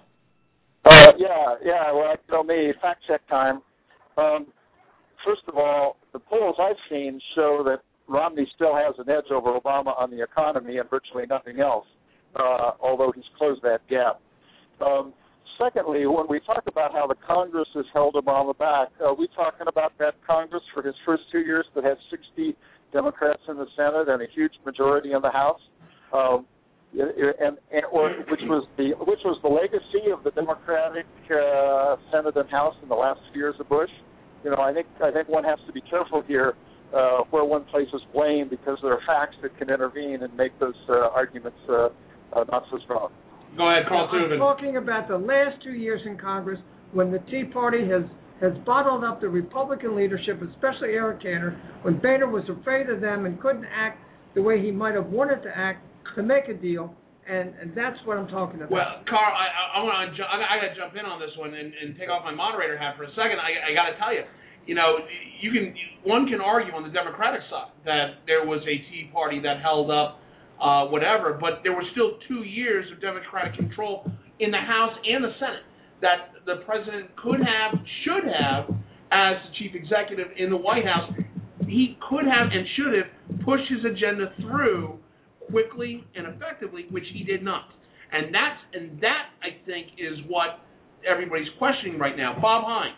G: Uh, yeah, yeah. Well, you know me, fact check time. Um, first of all, the polls I've seen show that Romney still has an edge over Obama on the economy and virtually nothing else, uh, although he's closed that gap. Um, secondly, when we talk about how the Congress has held Obama back, are we talking about that Congress for his first two years that had sixty Democrats in the Senate and a huge majority in the House? Um, And, and or which was the which was the legacy of the Democratic uh, Senate and House in the last few years of Bush. You know, I think I think one has to be careful here uh, where one places blame, because there are facts that can intervene and make those uh, arguments uh, uh, not so strong.
B: Go ahead, Carl
F: I'm
B: Tubin.
F: talking about the last two years in Congress when the Tea Party has has bottled up the Republican leadership, especially Eric Cantor, when Boehner was afraid of them and couldn't act the way he might have wanted to act to make a deal, and, and that's what I'm talking about.
B: Well, Carl, I, I, I want to I, I got to jump in on this one and, and take off my moderator hat for a second. I, I got to tell you, you know, you can one can argue on the Democratic side that there was a Tea Party that held up uh, whatever, but there were still two years of Democratic control in the House and the Senate that the president could have, should have, as the chief executive in the White House, he could have and should have pushed his agenda through quickly and effectively, which he did not. And that's and that I think is what everybody's questioning right now. Bob Hines.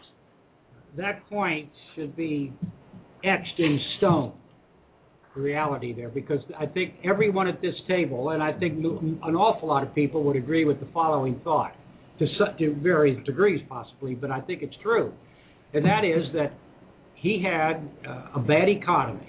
D: That point should be etched in stone, the reality there, because I think everyone at this table, and I think an awful lot of people would agree with the following thought, to, to various degrees possibly, but I think it's true, and that is that he had uh, a bad economy,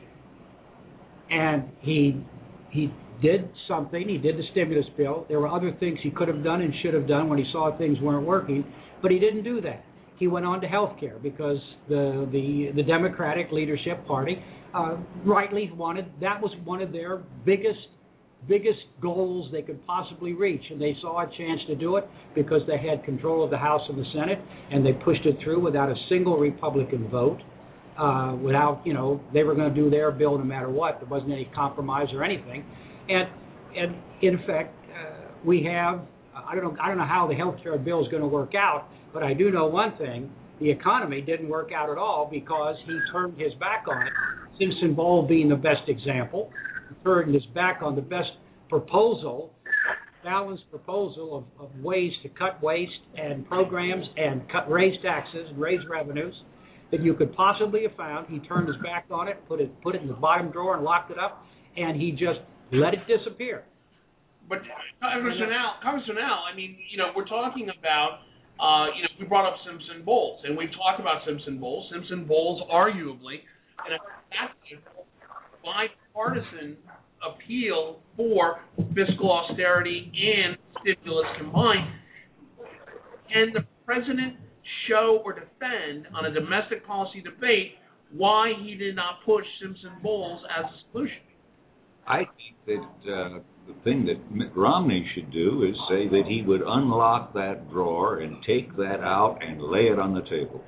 D: and he he did something. He did the stimulus bill. There were other things he could have done and should have done when he saw things weren't working, but he didn't do that. he went on to health care because the the, the Democratic leadership party uh, rightly wanted, that was one of their biggest biggest goals they could possibly reach, and they saw a chance to do it because they had control of the House and the Senate, and they pushed it through without a single Republican vote. Uh, without, you know, they were going to do their bill no matter what. There wasn't any compromise or anything, and and in effect, uh, we have. I don't know. I don't know how the health care bill is going to work out, but I do know one thing: the economy didn't work out at all because he turned his back on it. Simpson Bowl being the best example. Turned his back on the best proposal, balanced proposal of, of ways to cut waste and programs and cut raise taxes and raise revenues that you could possibly have found. He turned his back on it, put it put it in the bottom drawer and locked it up, and he just let it disappear.
B: But Congressman Al, Congressman Al, I mean, you know, we're talking about, uh, you know, we brought up Simpson Bowles, and we've talked about Simpson Bowles. Simpson Bowles, arguably, and a bipartisan appeal for fiscal austerity and stimulus combined. Can the president show or defend on a domestic policy debate why he did not push Simpson Bowles as a solution?
C: I think that uh, the thing that Mitt Romney should do is say that he would unlock that drawer and take that out and lay it on the table.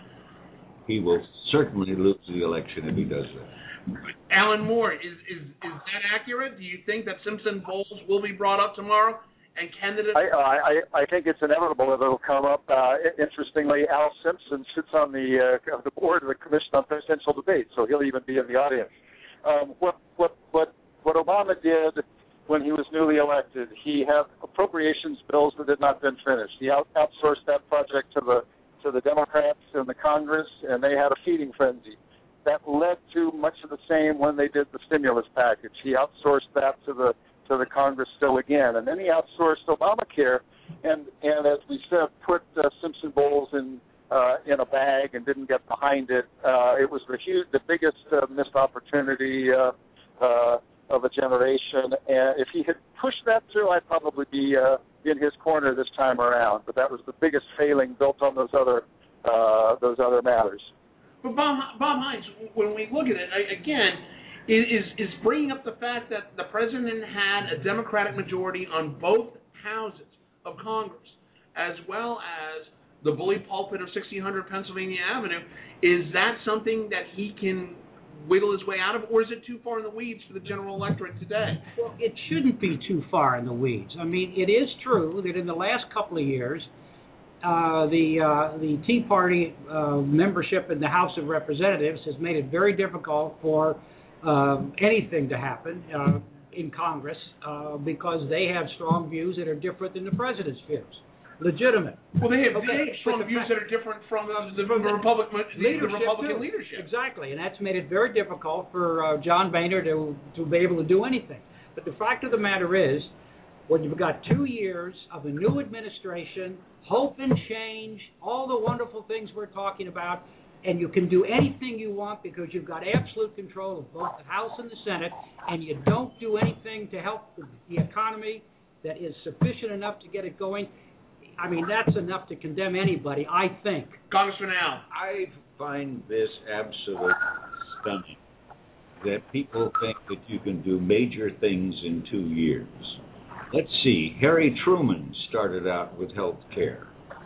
C: He will certainly lose the election if he does that.
B: Alan Moore, is, is is that accurate? Do you think that Simpson Bowles will be brought up tomorrow? And candidates?
G: I, I I think it's inevitable that it'll come up. Uh, interestingly, Al Simpson sits on the uh, the board of the Commission on Presidential Debate, so he'll even be in the audience. Um, what what what what Obama did when he was newly elected, he had appropriations bills that had not been finished. He out, outsourced that project to the to the Democrats in the Congress, and they had a feeding frenzy. That led to much of the same when they did the stimulus package. He outsourced that to the to the Congress still again, and then he outsourced Obamacare, and and as we said, put uh, Simpson Bowles in uh, in a bag and didn't get behind it. Uh, it was the huge, the biggest uh, missed opportunity uh, uh, of a generation. And if he had pushed that through, I'd probably be uh, in his corner this time around. But that was the biggest failing built on those other uh, those other matters.
B: But Bob, Bob Hines, when we look at it, again, is is bringing up the fact that the president had a Democratic majority on both houses of Congress, as well as the bully pulpit of sixteen hundred Pennsylvania Avenue. Is that something that he can wiggle his way out of, or is it too far in the weeds for the general electorate today?
D: Well, it shouldn't be too far in the weeds. I mean, it is true that in the last couple of years, Uh, the uh, the Tea Party uh, membership in the House of Representatives has made it very difficult for uh, anything to happen uh, in Congress uh, because they have strong views that are different than the president's views. Legitimate.
B: Well, they have,
D: okay.
B: they have strong views that are different from the, the, the, Republic, the,
D: leadership
B: the Republican
D: too.
B: leadership.
D: Exactly, and that's made it very difficult for uh, John Boehner to to be able to do anything. But the fact of the matter is, when you've got two years of a new administration, hope and change, all the wonderful things we're talking about, and you can do anything you want because you've got absolute control of both the House and the Senate, and you don't do anything to help the, the economy that is sufficient enough to get it going. I mean, that's enough to condemn anybody, I think.
B: Congressman Al.
C: I find this absolutely stunning, that people think that you can do major things in two years. Let's see. Harry Truman started out with health care.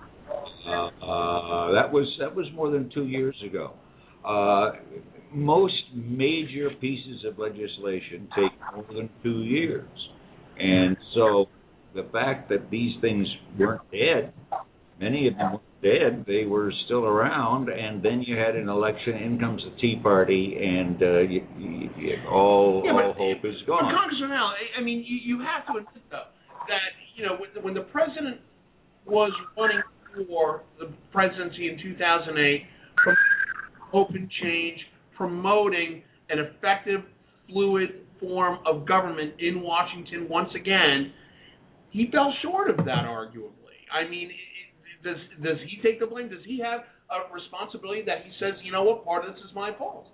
C: Uh, uh, that was that was more than two years ago. Uh, most major pieces of legislation take more than two years, and so the fact that these things weren't dead, many of them weren't dead. They were still around, and then you had an election. In comes the Tea Party, and uh, you, you, you, all
B: yeah,
C: all
B: but,
C: hope is gone.
B: But Congressman Al, I, I mean, you, you have to admit though that you know when, when the president was running for the presidency in two thousand eight, from open change, promoting an effective, fluid form of government in Washington once again, he fell short of that, arguably. I mean, does does he take the blame? Does he have a responsibility that he says, you know what, part of this is my fault?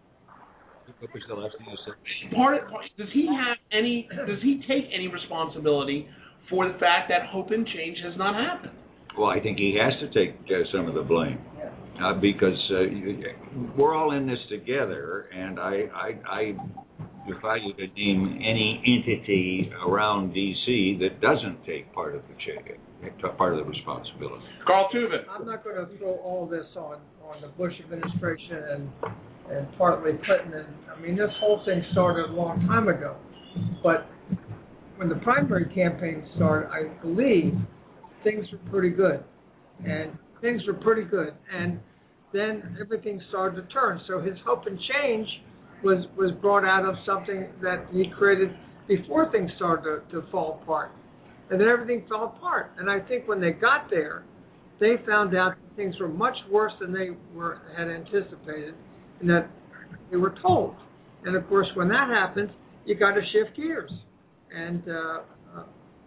C: What was the last thing you said?
B: Part of, does he have any? Does he take any responsibility for the fact that hope and change has not happened?
C: Well, I think he has to take uh, some of the blame. uh, because uh, we're all in this together, and I, I, I defy you to name any entity around D C that doesn't take part of the check, part of the responsibility.
B: Carl Tubin.
F: I'm not going to throw all this on, on the Bush administration and and partly Clinton. And I mean, this whole thing started a long time ago. But when the primary campaign started, I believe things were pretty good, and things were pretty good. And then everything started to turn. So his hope and change was was brought out of something that he created before things started to, to fall apart. And then everything fell apart. And I think when they got there, they found out that things were much worse than they were had anticipated, and that they were told. And of course, when that happens, you got to shift gears. And uh, uh,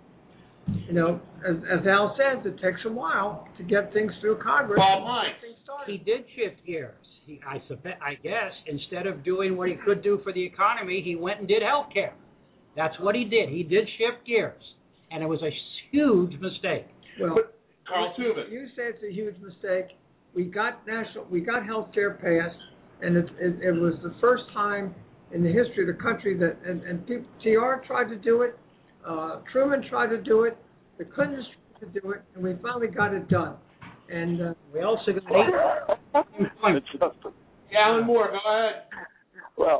F: you know, as, as Al says, it takes a while to get things through Congress.
B: Bob Hines.
D: He did shift gears. He, I, I guess instead of doing what he could do for the economy, he went and did health care. That's what he did. He did shift gears, and it was a huge mistake.
F: Well,
B: but, Carl Tubin.
F: You say it's a huge mistake. We got national, we got health care passed, and it, it, it was the first time in the history of the country that, and, and people, T R tried to do it, uh, Truman tried to do it, the Clintons tried to do it, and we finally got it done. And uh,
D: we also got eight points.
B: Alan Moore, go ahead.
G: Well,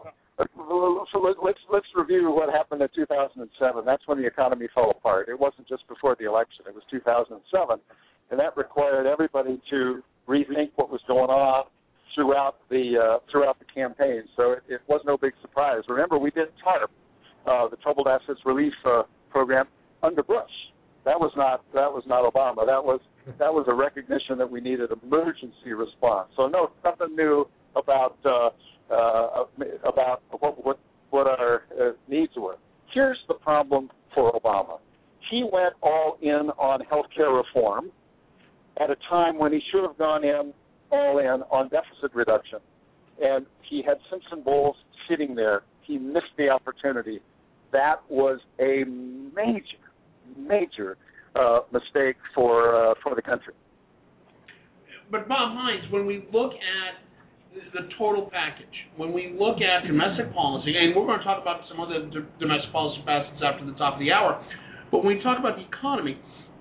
G: so let's let's review what happened in two thousand seven. That's when the economy fell apart. It wasn't just before the election. It was two thousand seven, and that required everybody to rethink what was going on throughout the uh, throughout the campaign. So it, it was no big surprise. Remember, we did TARP, uh, the Troubled Assets Relief uh, Program, under Bush. That was not that was not Obama. That was that was a recognition that we needed emergency response. So no, nothing new about uh, uh, about what what, what our uh, needs were. Here's the problem for Obama. He went all in on health care reform at a time when he should have gone in all in on deficit reduction. And he had Simpson Bowles sitting there. He missed the opportunity. That was a major, major uh, mistake for uh, for the country.
B: But Bob Hines, when we look at the total package, when we look at domestic policy, and we're going to talk about some other d- domestic policy facets after the top of the hour, but when we talk about the economy,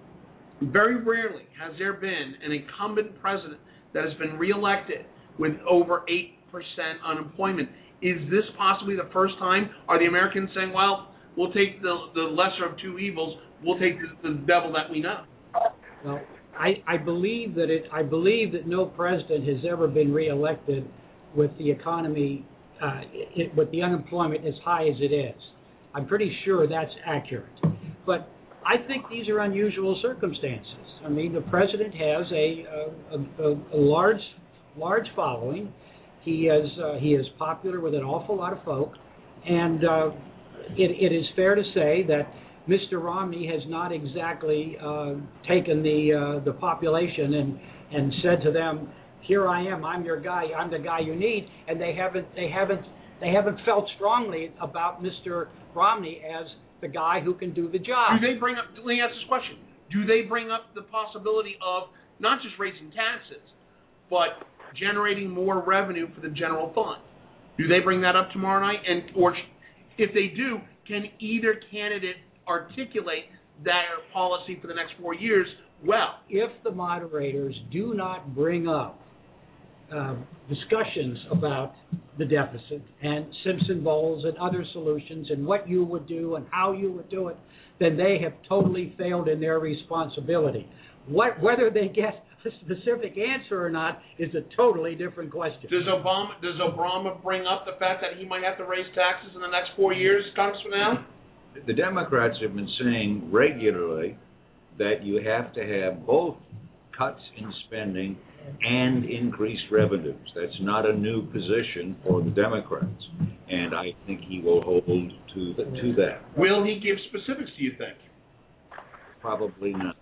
B: very rarely has there been an incumbent president that has been reelected with over eight percent unemployment. Is this possibly the first time? Are the Americans saying, well, we'll take the, the lesser of two evils, we'll take the, the devil that we know?
D: Well, I, I believe that it. I believe that no president has ever been reelected with the economy, uh, it, with the unemployment as high as it is. I'm pretty sure that's accurate. But I think these are unusual circumstances. I mean, the president has a a, a, a large large following. He is uh, he is popular with an awful lot of folk, and uh, it, it is fair to say that Mister Romney has not exactly uh, taken the uh, the population and, and said to them, "Here I am. I'm your guy. I'm the guy you need." And they haven't they haven't they haven't felt strongly about Mister Romney as the guy who can do the job.
B: Do they bring up? Let me ask this question: do they bring up the possibility of not just raising taxes, but generating more revenue for the general fund? Do they bring that up tomorrow night? And or if they do, can either candidate articulate their policy for the next four years well?
D: If the moderators do not bring up uh, discussions about the deficit and Simpson Bowles and other solutions and what you would do and how you would do it, then they have totally failed in their responsibility. What, whether they get a specific answer or not is a totally different question.
B: Does Obama does Obama bring up the fact that he might have to raise taxes in the next four years, Congressman Allen?
C: The Democrats have been saying regularly that you have to have both cuts in spending and increased revenues. That's not a new position for the Democrats, and I think he will hold to the, to that.
B: Will he give specifics, do you think?
C: Probably not.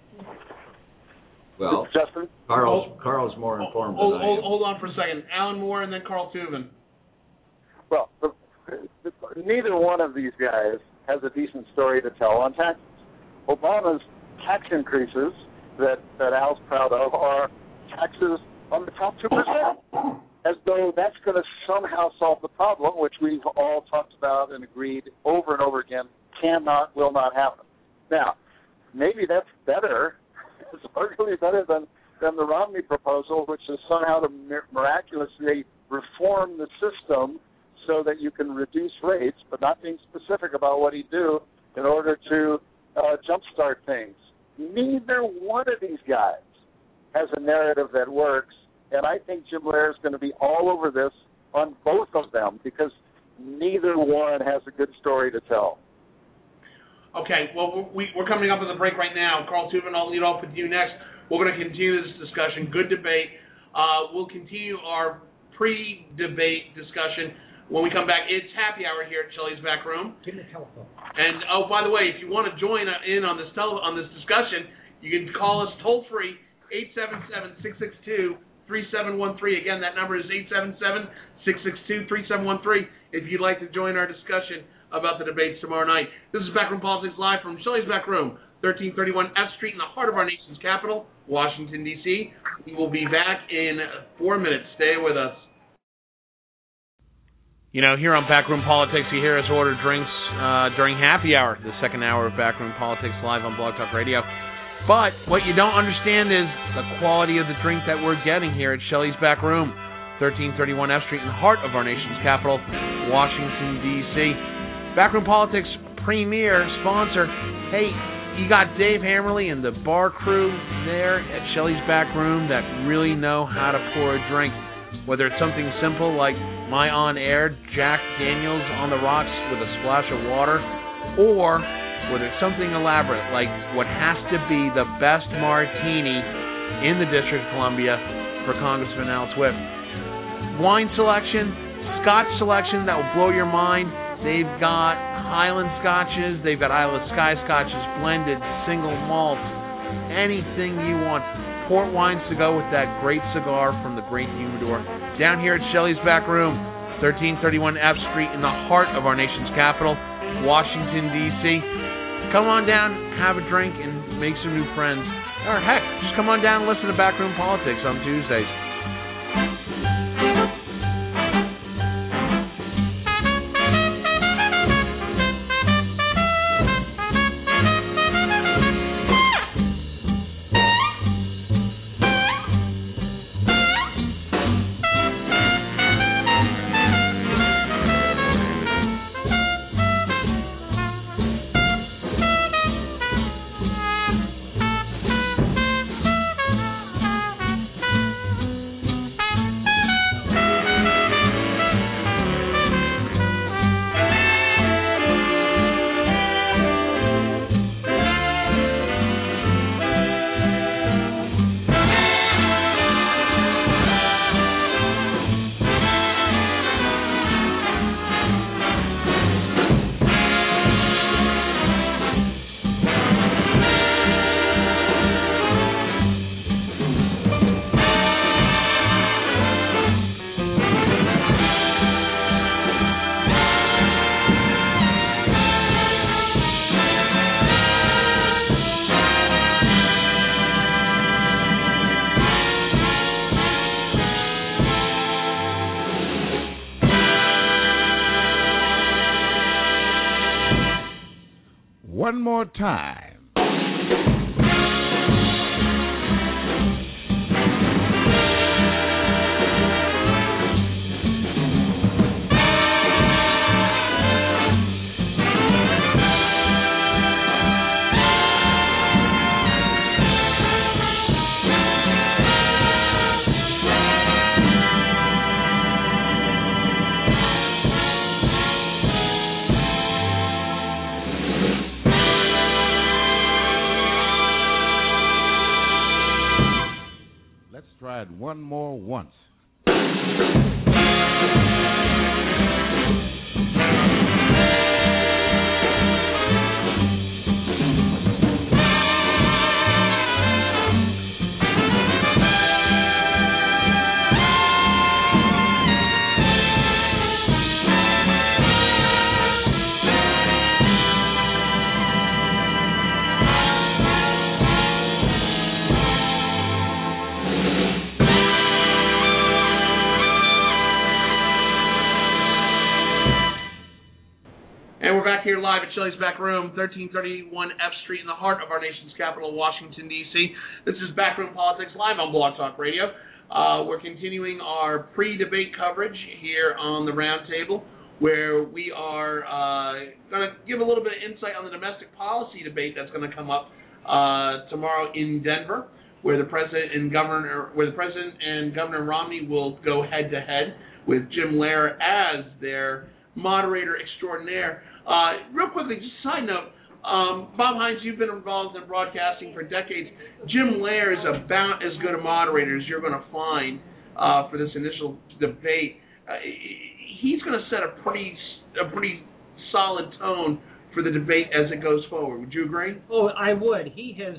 C: Well,
G: Justin?
C: Carl's, Carl's more informed
B: hold,
C: than I
B: hold,
C: am.
B: hold on for a second. Alan Moore and then Carl Tubin.
G: Well, the, the, neither one of these guys has a decent story to tell on taxes. Obama's tax increases that, that Al's proud of are taxes on the top two percent, as though that's going to somehow solve the problem, which we've all talked about and agreed over and over again cannot, will not happen. Now, maybe that's better, it's arguably better than, than the Romney proposal, which is somehow to miraculously reform the system so that you can reduce rates, but not being specific about what he'd do in order to uh, jumpstart things. Neither one of these guys has a narrative that works, and I think Jim Lehrer is going to be all over this on both of them because neither one has a good story to tell.
B: Okay, well, we, we're coming up with a break right now. Carl Tubin, I'll lead off with you next. We're going to continue this discussion. Good debate. Uh, we'll continue our pre-debate discussion when we come back. It's happy hour here at Shelley's Back Room.
D: Give me the telephone.
B: And, oh, by the way, if you want to join in on this tele- on this discussion, you can call us toll-free, eight seven seven, six six two, three seven one three. Again, that number is eight seven seven, six six two, three seven one three if you'd like to join our discussion about the debates tomorrow night. This is Backroom Politics Live from Shelley's Back Room, thirteen thirty-one F Street in the heart of our nation's capital, Washington, D C We will be back in four minutes. Stay with us. You know, here on Backroom Politics, you hear us order drinks uh, during happy hour, the second hour of Backroom Politics Live on Blog Talk Radio. But what you don't understand is the quality of the drink that we're getting here at Shelley's Back Room, thirteen thirty-one F Street in the heart of our nation's capital, Washington, D C Backroom Politics premier sponsor. Hey, you got Dave Hammerly and the bar crew there at Shelley's Back Room that really know how to pour a drink. Whether it's something simple like my on-air Jack Daniels on the rocks with a splash of water, or whether it's something elaborate like what has to be the best martini in the District of Columbia for Congressman Al Swift. Wine selection, Scotch selection that will blow your mind. They've got Highland Scotches, they've got Isle of Skye Scotches, blended, single malt, anything you want. Port wines to go with that great cigar from the Great Humidor. Down here at Shelley's Back Room, thirteen thirty-one F Street in the heart of our nation's capital, Washington, D C Come on down, have a drink, and make some new friends. Or heck, just come on down and listen to Backroom Politics on Tuesdays.
I: One more time. Try it one more once.
B: back here live at Shelley's Back Room, thirteen thirty-one F Street in the heart of our nation's capital, Washington, D C This is Backroom Politics live on Blog Talk Radio. Uh, we're continuing our pre-debate coverage here on the Roundtable, where we are uh, going to give a little bit of insight on the domestic policy debate that's going to come up uh, tomorrow in Denver, where the president and governor, where the president and Governor Romney will go head-to-head with Jim Lehrer as their moderator extraordinaire. Uh, real quickly, just a side note, um, Bob Hines, you've been involved in broadcasting for decades. Jim Lehrer is about as good a moderator as you're going to find uh, for this initial debate. Uh, he's going to set a pretty, a pretty solid tone for the debate as it goes forward. Would you agree?
D: Oh, I would. He has.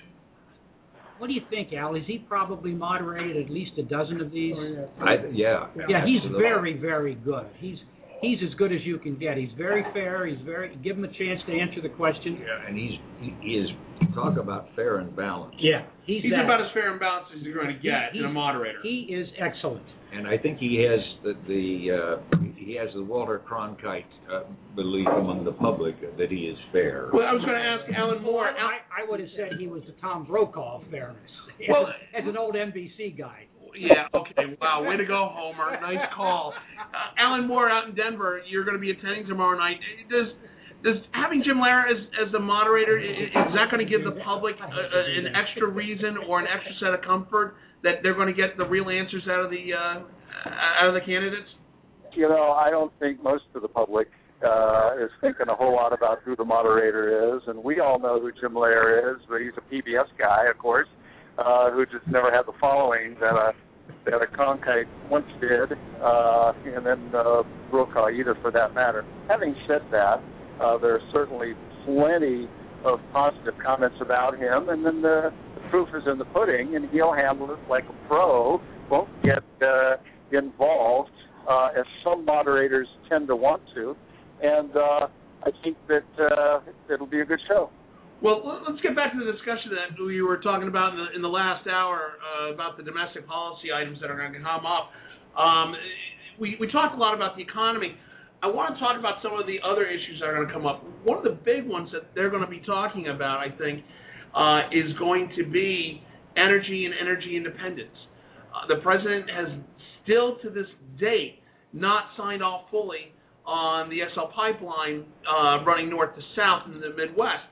D: What do you think, Al? Has he probably moderated at least a dozen of these?
C: I, yeah.
D: Yeah, he's
C: absolutely.
D: very, very good. He's he's as good as you can get. He's very fair. He's very. Give him a chance to answer the question.
C: Yeah, and he's he, he is talk about fair and balanced.
D: Yeah, he's,
B: He's
D: that.
B: about as fair and balanced as you're going to get
D: He-
B: in a moderator.
D: He is excellent.
C: And I think he has the, the uh, he has the Walter Cronkite uh, belief among the public that he is fair.
B: Well, I was going to ask Alan Moore. Al-
D: I, I would have said he was the Tom Brokaw of fairness.
B: Well-
D: as an old N B C guy.
B: Yeah, okay, wow, way to go, Homer. Nice call. Uh, Alan Moore out in Denver, you're going to be attending tomorrow night. Does does having Jim Lehrer as, as the moderator, is that going to give the public a, a, an extra reason or an extra set of comfort that they're going to get the real answers out of the uh, out of the candidates?
G: You know, I don't think most of the public uh, is thinking a whole lot about who the moderator is, and we all know who Jim Lehrer is, but he's a P B S guy, of course, uh, who just never had the following that a that a Cronkite once did, uh, and then uh, Brokaw either, for that matter. Having said that, uh, there are certainly plenty of positive comments about him, and then the, the proof is in the pudding, and he'll handle it like a pro, won't get uh, involved, uh, as some moderators tend to want to, and uh, I think that uh, it'll be a good show.
B: Well, let's get back to the discussion that we were talking about in the, in the last hour uh, about the domestic policy items that are going to come up. Um, we, we talked a lot about the economy. I want to talk about some of the other issues that are going to come up. One of the big ones that they're going to be talking about, I think, uh, is going to be energy and energy independence. Uh, the president has still to this date not signed off fully on the X L pipeline uh, running north to south in the Midwest.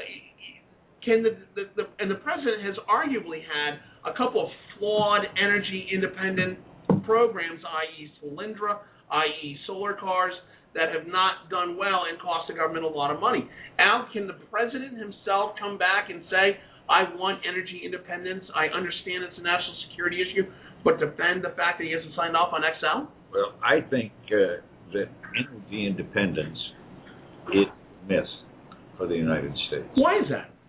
B: Can the, the, the and the president has arguably had a couple of flawed energy independent programs, that is. Solyndra, that is solar cars, that have not done well and cost the government a lot of money. Al, can the president himself come back and say, I want energy independence, I understand it's a national security issue, but defend the fact that he hasn't signed off on X L?
C: Well, I think uh, that energy independence is a myth for the United States.
B: Why is that?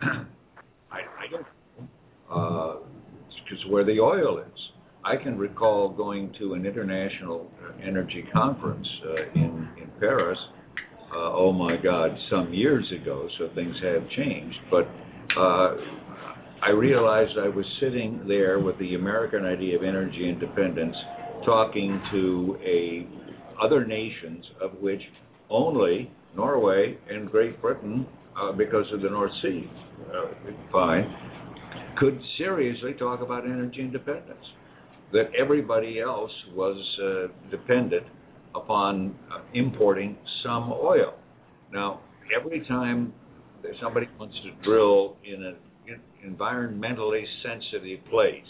C: I, I don't know. Uh, it's because where the oil is. I can recall going to an international energy conference uh, in, in Paris, uh, oh my God, some years ago, so things have changed. But uh, I realized I was sitting there with the American idea of energy independence, talking to a other nations, of which only Norway and Great Britain, uh, because of the North Sea, uh, fine, could seriously talk about energy independence. That everybody else was uh, dependent upon uh, importing some oil. Now, every time that somebody wants to drill in an in environmentally sensitive place,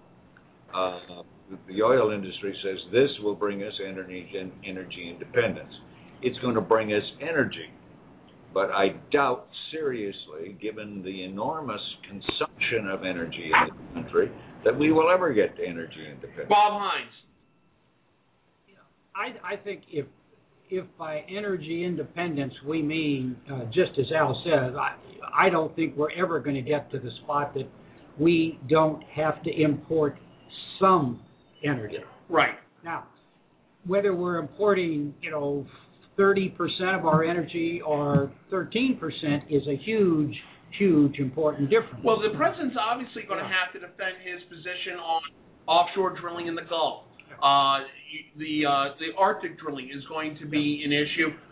C: uh, the oil industry says this will bring us energy, energy independence. It's going to bring us energy. But I doubt seriously, given the enormous consumption of energy in the country, that we will ever get to energy independence.
B: Bob Hines.
D: I, I think if if by energy independence we mean, uh, just as Al says, I, I don't think we're ever going to get to the spot that we don't have to import some energy.
B: Right.
D: Now, whether we're importing, you know, thirty percent of our energy or thirteen percent is a huge, huge important difference.
B: Well, the president's obviously going to have to defend his position on offshore drilling in the Gulf. Uh, the uh, the Arctic drilling is going to be an issue.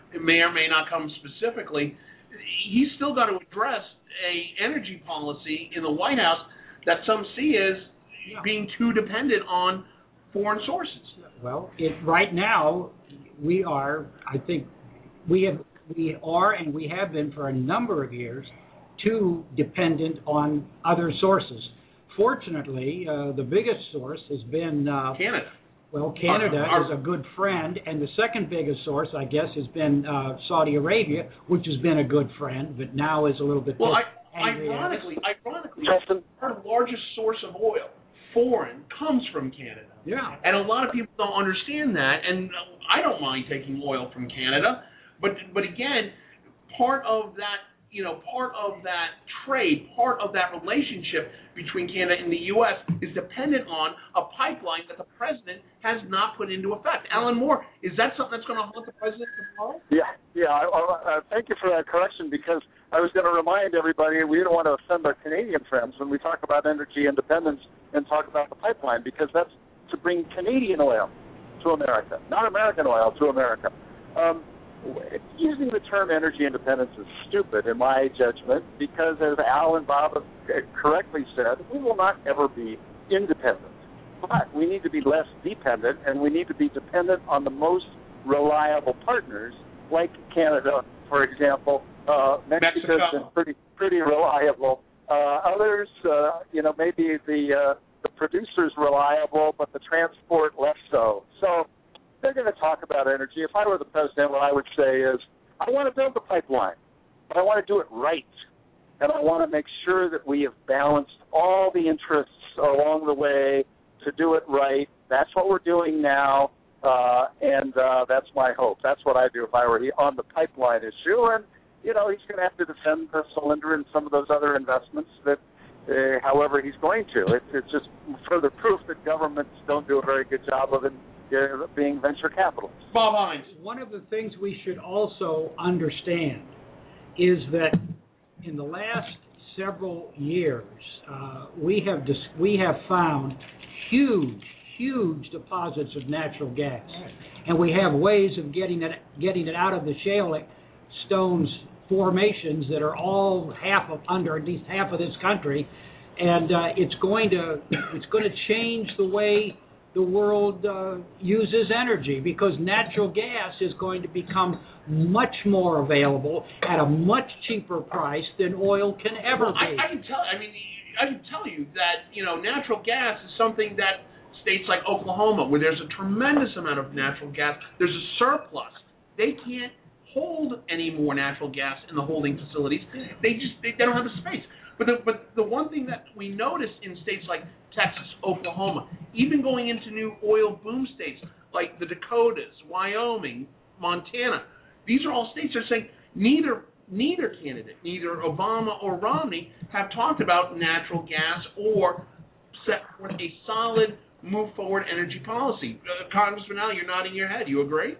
B: may or may not come specifically, he's still got to address a energy policy in the White House that some see as being too dependent on foreign sources.
D: Well, it, right now we are, I think, we have, we are, and we have been for a number of years, too dependent on other sources. Fortunately, uh, the biggest source has been uh,
B: Canada.
D: Well, Canada
B: our, our,
D: is a good friend, and the second biggest source, I guess, has been uh, Saudi Arabia, which has been a good friend, but now is a little bit
B: well. I,
D: angry
B: ironically, ironically,
G: Justin?
B: our largest source of oil, foreign, comes from Canada.
D: Yeah.
B: And a lot of people don't understand that, and I don't mind taking oil from Canada, but but again, part of that, you know, part of that trade, part of that relationship between Canada and the U S is dependent on a pipeline that the president has not put into effect. Alan Moore, is that something that's going to haunt the president tomorrow?
G: Yeah, yeah. I, I, uh, thank you for that correction, because I was going to remind everybody we don't want to offend our Canadian friends when we talk about energy independence and talk about the pipeline, because that's to bring Canadian oil to America, not American oil to America. Um, using the term energy independence is stupid in my judgment, because as Al and Bob have correctly said, we will not ever be independent. But we need to be less dependent, and we need to be dependent on the most reliable partners, like Canada, for example. Uh, Mexico's been pretty pretty reliable. Uh, others, uh, you know, maybe the uh, the producer's reliable, but the transport less so. So they're going to talk about energy. If I were the president, what I would say is, I want to build the pipeline, but I want to do it right. And I want to make sure that we have balanced all the interests along the way to do it right. That's what we're doing now, uh, and uh, that's my hope. That's what I'd do if I were on the pipeline issue. And, you know, he's going to have to defend the cylinder and some of those other investments that, uh, however he's going to. It's, it's just further proof that governments don't do a very good job of it. Being venture capitalists.
B: Bob Hines.
D: One of the things we should also understand is that in the last several years, uh, we have dis- we have found huge, huge deposits of natural gas, and we have ways of getting it getting it out of the shale stones formations that are all half of under at least half of this country, and uh, it's going to it's going to change the way the world uh, uses energy, because natural gas is going to become much more available at a much cheaper price than oil can ever
B: well,
D: be.
B: I, I can tell. I mean, I can tell you that you know natural gas is something that states like Oklahoma, where there's a tremendous amount of natural gas, there's a surplus. They can't hold any more natural gas in the holding facilities. They just they, they don't have the space. But the, but the one thing that we notice in states like Texas, Oklahoma, even going into new oil boom states like the Dakotas, Wyoming, Montana, these are all states that are saying neither neither candidate, neither Obama or Romney, have talked about natural gas or set forth a solid move forward energy policy. Uh, Congressman Al, you're nodding your head. You agree?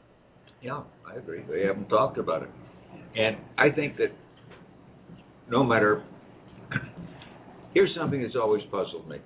C: Yeah, I agree. They haven't talked about it. And I think that no matter... Here's something that's always puzzled me.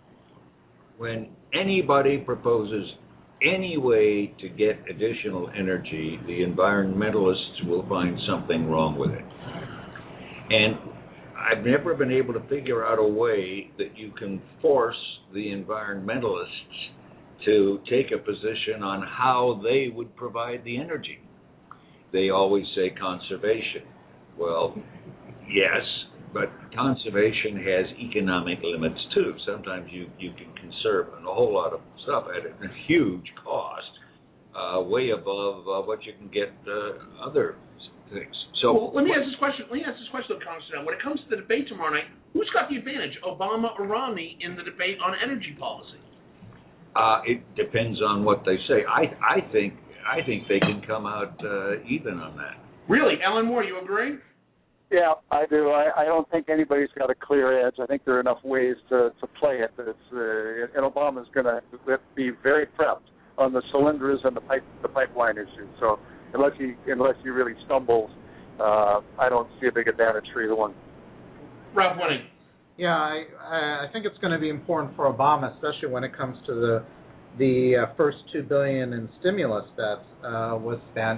C: When anybody proposes any way to get additional energy, the environmentalists will find something wrong with it. And I've never been able to figure out a way that you can force the environmentalists to take a position on how they would provide the energy. They always say conservation. Well, yes, but conservation has economic limits too. Sometimes you, you can conserve a whole lot of stuff at a huge cost, uh, way above uh, what you can get uh, other things. So,
B: well, let me ask this question. Let me ask this question, Congressman. When it comes to the debate tomorrow night, who's got the advantage, Obama or Romney, in the debate on energy policy?
C: Uh, it depends on what they say. I I think I think they can come out uh, even on that.
B: Really, Alan Moore, you agree?
G: Yeah, I do. I, I don't think anybody's got a clear edge. I think there are enough ways to, to play it. That it's, uh, and Obama's going to be very prepped on the cylinders and the pipe the pipeline issue. So unless he unless he really stumbles, uh, I don't see a big advantage for either one.
B: Ralph Winning.
E: Yeah, I, I think it's going to be important for Obama, especially when it comes to the the uh, first two billion in stimulus that uh, was spent.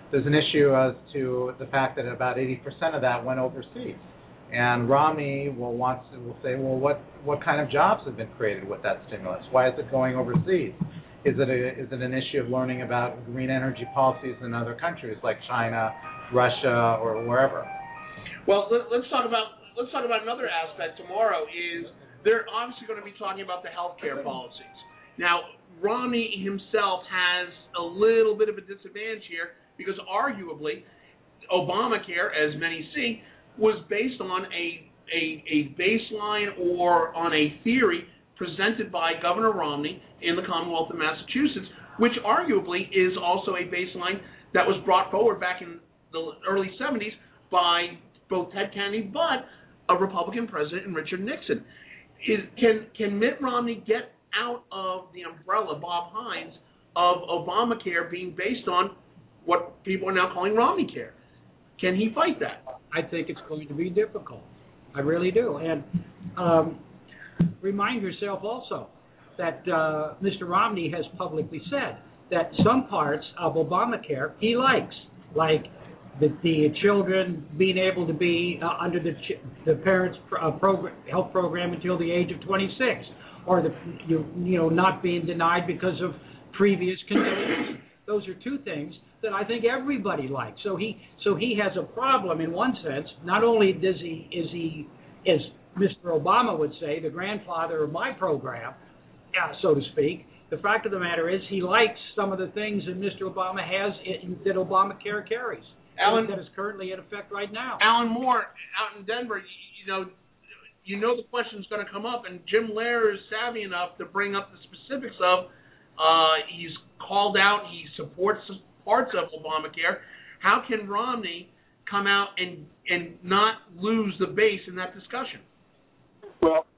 E: there's an issue as to the fact that about eighty percent of that went overseas. And Romney will want to will say, well, what what kind of jobs have been created with that stimulus? Why is it going overseas? Is it a, is it an issue of learning about green energy policies in other countries like China, Russia, or wherever?
B: Well, let, let's talk about let's talk about another aspect tomorrow. Is they're obviously going to be talking about the health care policies. Now, Romney himself has a little bit of a disadvantage here because arguably Obamacare, as many see, was based on a, a, a baseline or on a theory presented by Governor Romney in the Commonwealth of Massachusetts, which arguably is also a baseline that was brought forward back in the early seventies by both Ted Kennedy but a Republican president in Richard Nixon. Is, can, can Mitt Romney get out of the umbrella, Bob Hines, of Obamacare being based on what people are now calling Romneycare? Can he fight that?
D: I think it's going to be difficult. I really do. And um, remind yourself also that uh, Mister Romney has publicly said that some parts of Obamacare he likes, like the, the children being able to be uh, under the ch- the parents' pro- uh, program, health program until the age of twenty-six, or the you, you know not being denied because of previous conditions. Those are two things that I think everybody likes. So he so he has a problem in one sense. Not only does he is he as Mister Obama would say, the grandfather of my program, uh, so to speak. The fact of the matter is he likes some of the things that Mister Obama has in, that Obamacare carries.
B: Alan,
D: that is currently in effect right now.
B: Alan Moore out in Denver, you, you know, you know the question's going to come up, and Jim Lehrer is savvy enough to bring up the specifics of. Uh, he's called out. He supports parts of Obamacare. How can Romney come out and and not lose the base in that discussion?
G: Well,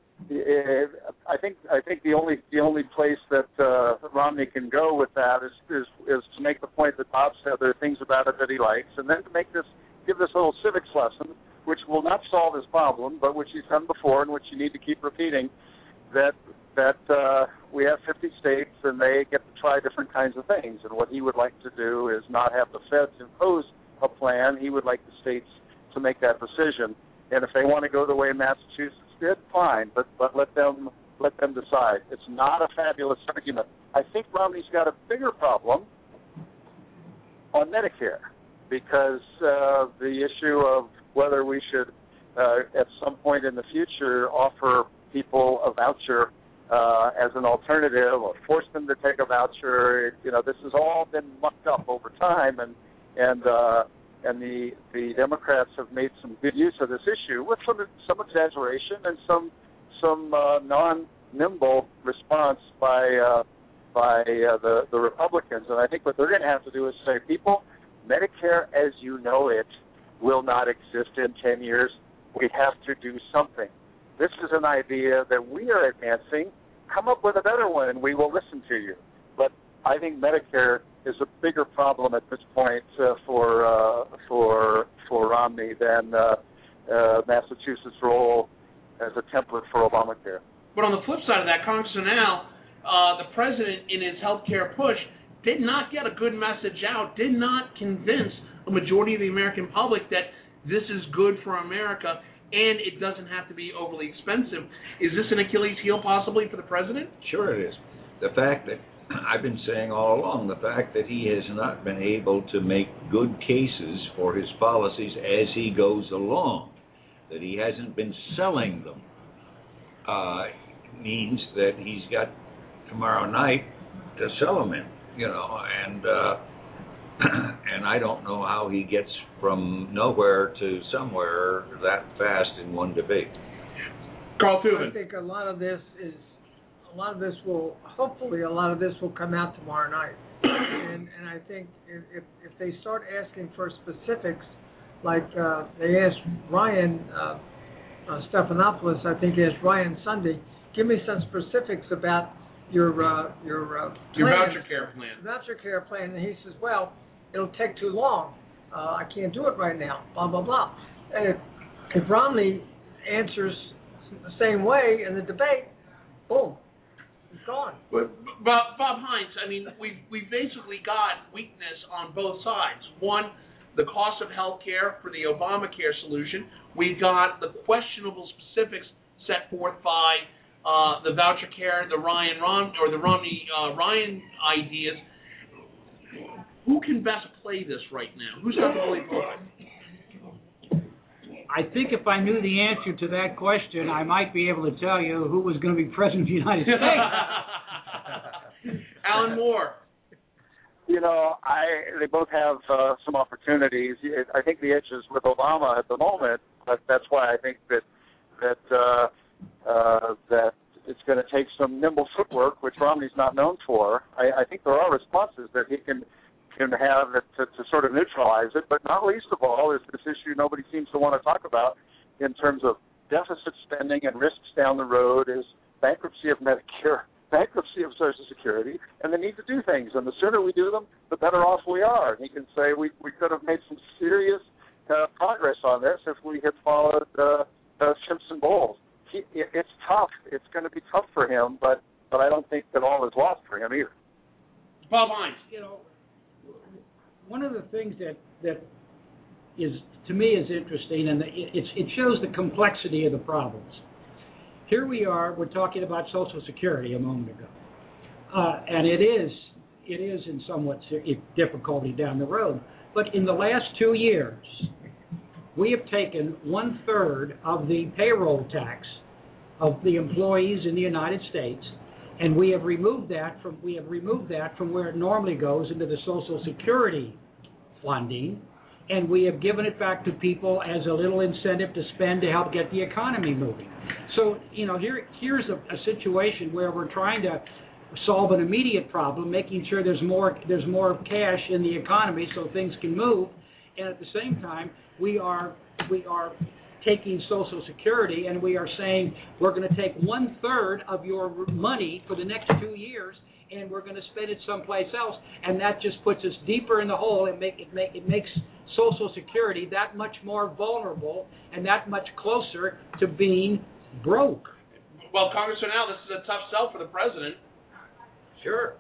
G: I think I think the only the only place that uh, Romney can go with that is, is is to make the point that Bob said there are things about it that he likes, and then to make this give this little civics lesson, which will not solve his problem, but which he's done before and which you need to keep repeating, that that uh, we have fifty states and they get to try different kinds of things, and what he would like to do is not have the feds impose a plan. He would like the states to make that decision, and if they want to go the way Massachusetts did, fine, but but let them let them decide. It's not a fabulous argument. I think Romney's got a bigger problem on Medicare because uh, the issue of whether we should uh, at some point in the future offer people a voucher uh, as an alternative or force them to take a voucher. You know, this has all been mucked up over time, and and uh, and the the Democrats have made some good use of this issue with some some exaggeration and some some uh, non-nimble response by uh, by uh, the the Republicans. And I think what they're going to have to do is say, people, Medicare as you know it will not exist in ten years. We have to do something. This is an idea that we are advancing. Come up with a better one, and we will listen to you. But I think Medicare is a bigger problem at this point uh, for uh, for for Romney than uh, uh, Massachusetts' role as a template for Obamacare.
B: But on the flip side of that, Congressman Al, uh, the president in his health care push did not get a good message out, did not convince a majority of the American public that this is good for America and it doesn't have to be overly expensive. Is this an Achilles heel possibly for the president?
C: Sure it is. The fact that I've been saying all along, the fact that he has not been able to make good cases for his policies as he goes along, that he hasn't been selling them, uh, means that he's got tomorrow night to sell them in, you know, and uh, and I don't know how he gets from nowhere to somewhere that fast in one debate.
B: Carl Thuman.
F: I think a lot of this is, a lot of this will, hopefully a lot of this will come out tomorrow night. and and I think if if they start asking for specifics, like uh, they asked Ryan uh, uh, Stephanopoulos, I think asked Ryan Sunday, give me some specifics about your uh, your uh,
B: your
F: plan,
B: voucher care plan.
F: Voucher care plan, and he says, well, it'll take too long. Uh, I can't do it right now. Blah blah blah. And if if Romney answers the same way in the debate, boom, He's gone.
B: But Bob, Bob Hines, I mean, we've we've basically got weakness on both sides. One, the cost of health care for the Obamacare solution. We've got the questionable specifics set forth by uh, the voucher care, the Ryan Rom or the Romney uh, Ryan ideas. Who can best play this right now? Who's got the play both?
D: I think if I knew the answer to that question, I might be able to tell you who was going to be president of the United States.
B: Alan Moore.
G: You know, I they both have uh, some opportunities. I think the itch is with Obama at the moment, but that's why I think that that uh, uh, that it's going to take some nimble footwork, which Romney's not known for. I, I think there are responses that he can. can have it to, to sort of neutralize it, but not least of all is this issue nobody seems to want to talk about in terms of deficit spending and risks down the road is bankruptcy of Medicare, bankruptcy of Social Security, and the need to do things. And the sooner we do them, the better off we are. And he can say we, we could have made some serious uh, progress on this if we had followed uh, uh, Simpson Bowles. He, it, it's tough. It's going to be tough for him, but, but I don't think that all is lost for him either.
B: Bob Hines.
D: You know, one of the things that, that is, to me, is interesting, and it, it shows the complexity of the problems. Here we are, we're talking about Social Security a moment ago. Uh, and it is, it is in somewhat difficulty down the road. But in the last two years, we have taken one-third of the payroll tax of the employees in the United States, and we have removed that from we have removed that from where it normally goes into the Social Security funding, and we have given it back to people as a little incentive to spend to help get the economy moving. So, you know, here here's a, a situation where we're trying to solve an immediate problem, making sure there's more there's more cash in the economy so things can move, and at the same time we are we are taking Social Security and we are saying we're going to take one third of your money for the next two years and we're going to spend it someplace else, and that just puts us deeper in the hole and make it make it makes Social Security that much more vulnerable and that much closer to being broke.
B: Well, Congressman Al, this is a tough sell for the president.
C: Sure.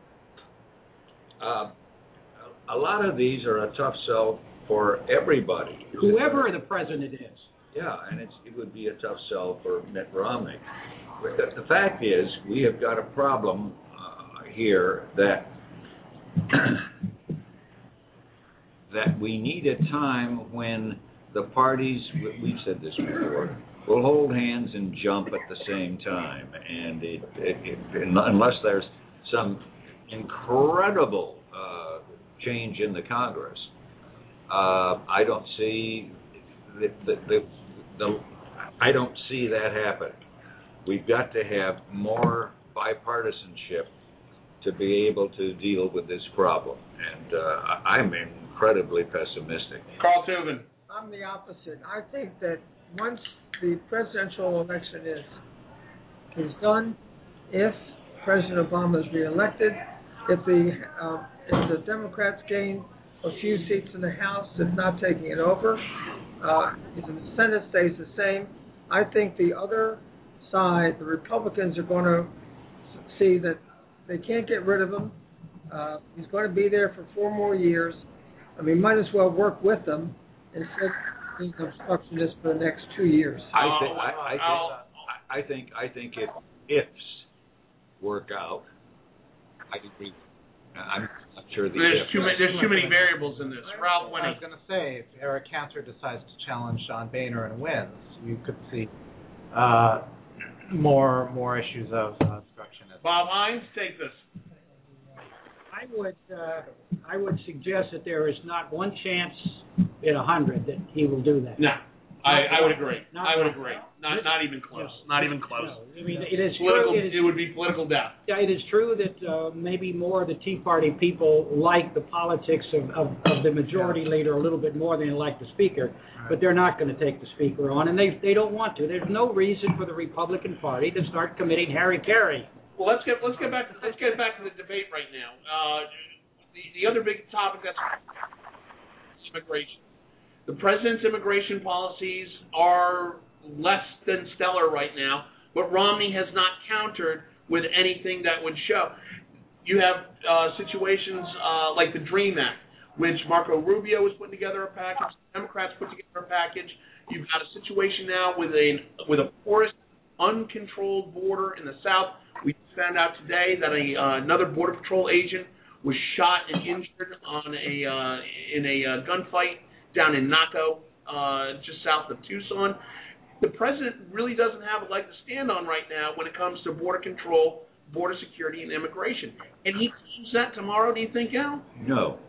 C: Uh, a lot of these are a tough sell for everybody.
D: Whoever the president is.
C: Yeah, and it's, it would be a tough sell for Mitt Romney. But the, the fact is, we have got a problem uh, here that that we need a time when the parties, we've said this before, will hold hands and jump at the same time. And it, it, it, unless there's some incredible uh, change in the Congress, uh, I don't see the, the, the, the I don't see that happen. We've got to have more bipartisanship to be able to deal with this problem, and uh, I'm incredibly pessimistic.
B: Carl Tubin.
F: I'm the opposite. I think that once the presidential election is is done, if President Obama is reelected, if the uh, if the Democrats gain a few seats in the House, if not taking it over, uh, if the Senate stays the same, I think the other side, the Republicans, are going to see that they can't get rid of him. Uh, he's going to be there for four more years. I mean, might as well work with them instead of being obstructionist for the next two years.
C: I think I, I think I think I think if ifs work out, I agree. I'm not sure the
B: there's
C: ifs.
B: too many there's too many variables in this. Ralph
E: I
B: Winnie.
E: was going to say, if Eric Cantor decides to challenge Sean Boehner and wins, you could see uh, more more issues of uh, obstructionism.
B: Bob Hines, take this.
D: I would uh, I would suggest that there is not one chance in a hundred that he will do that.
B: No, I, I would agree.
D: Not
B: I would
D: one.
B: agree. Not not even close. Not even close.
D: No, I mean, it is
B: Political.
D: true. It, is,
B: it would be political death.
D: yeah, it is true that uh, maybe more of the Tea Party people like the politics of, of, of the majority leader a little bit more than they like the speaker, but they're not going to take the speaker on, and they they don't want to. There's no reason for the Republican Party to start committing hara-kiri.
B: Well, let's get let's get back to, let's get back to the debate right now. Uh, the the other big topic that's immigration. The president's immigration policies are less than stellar right now, but Romney has not countered with anything that would show. You have uh, situations uh, like the DREAM Act, which Marco Rubio was putting together a package, Democrats put together a package. You've got a situation now with a with a porous, uncontrolled border in the South. We found out today that a uh, another Border Patrol agent was shot and injured on a uh, in a uh, gunfight down in Naco, uh, just south of Tucson. The president really doesn't have a leg to stand on right now when it comes to border control, border security, and immigration. And he chooses that tomorrow, do you think, Al?
C: No.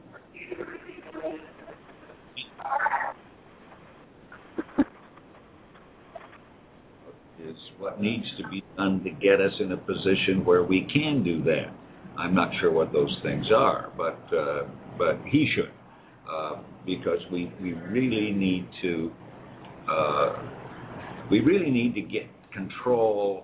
C: Is what needs to be done to get us in a position where we can do that. I'm not sure what those things are, but uh, but he should, uh, because we we really need to uh, we really need to get control.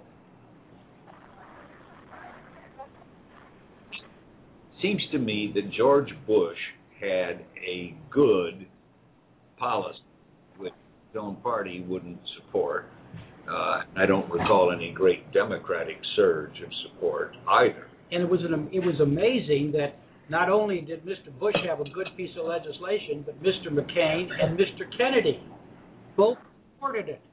C: Seems to me that George Bush had a good policy which his own party wouldn't support. Uh, I don't recall any great Democratic surge of support either.
D: And it was an, it was amazing that not only did Mister Bush have a good piece of legislation, but Mister McCain and Mister Kennedy both supported it.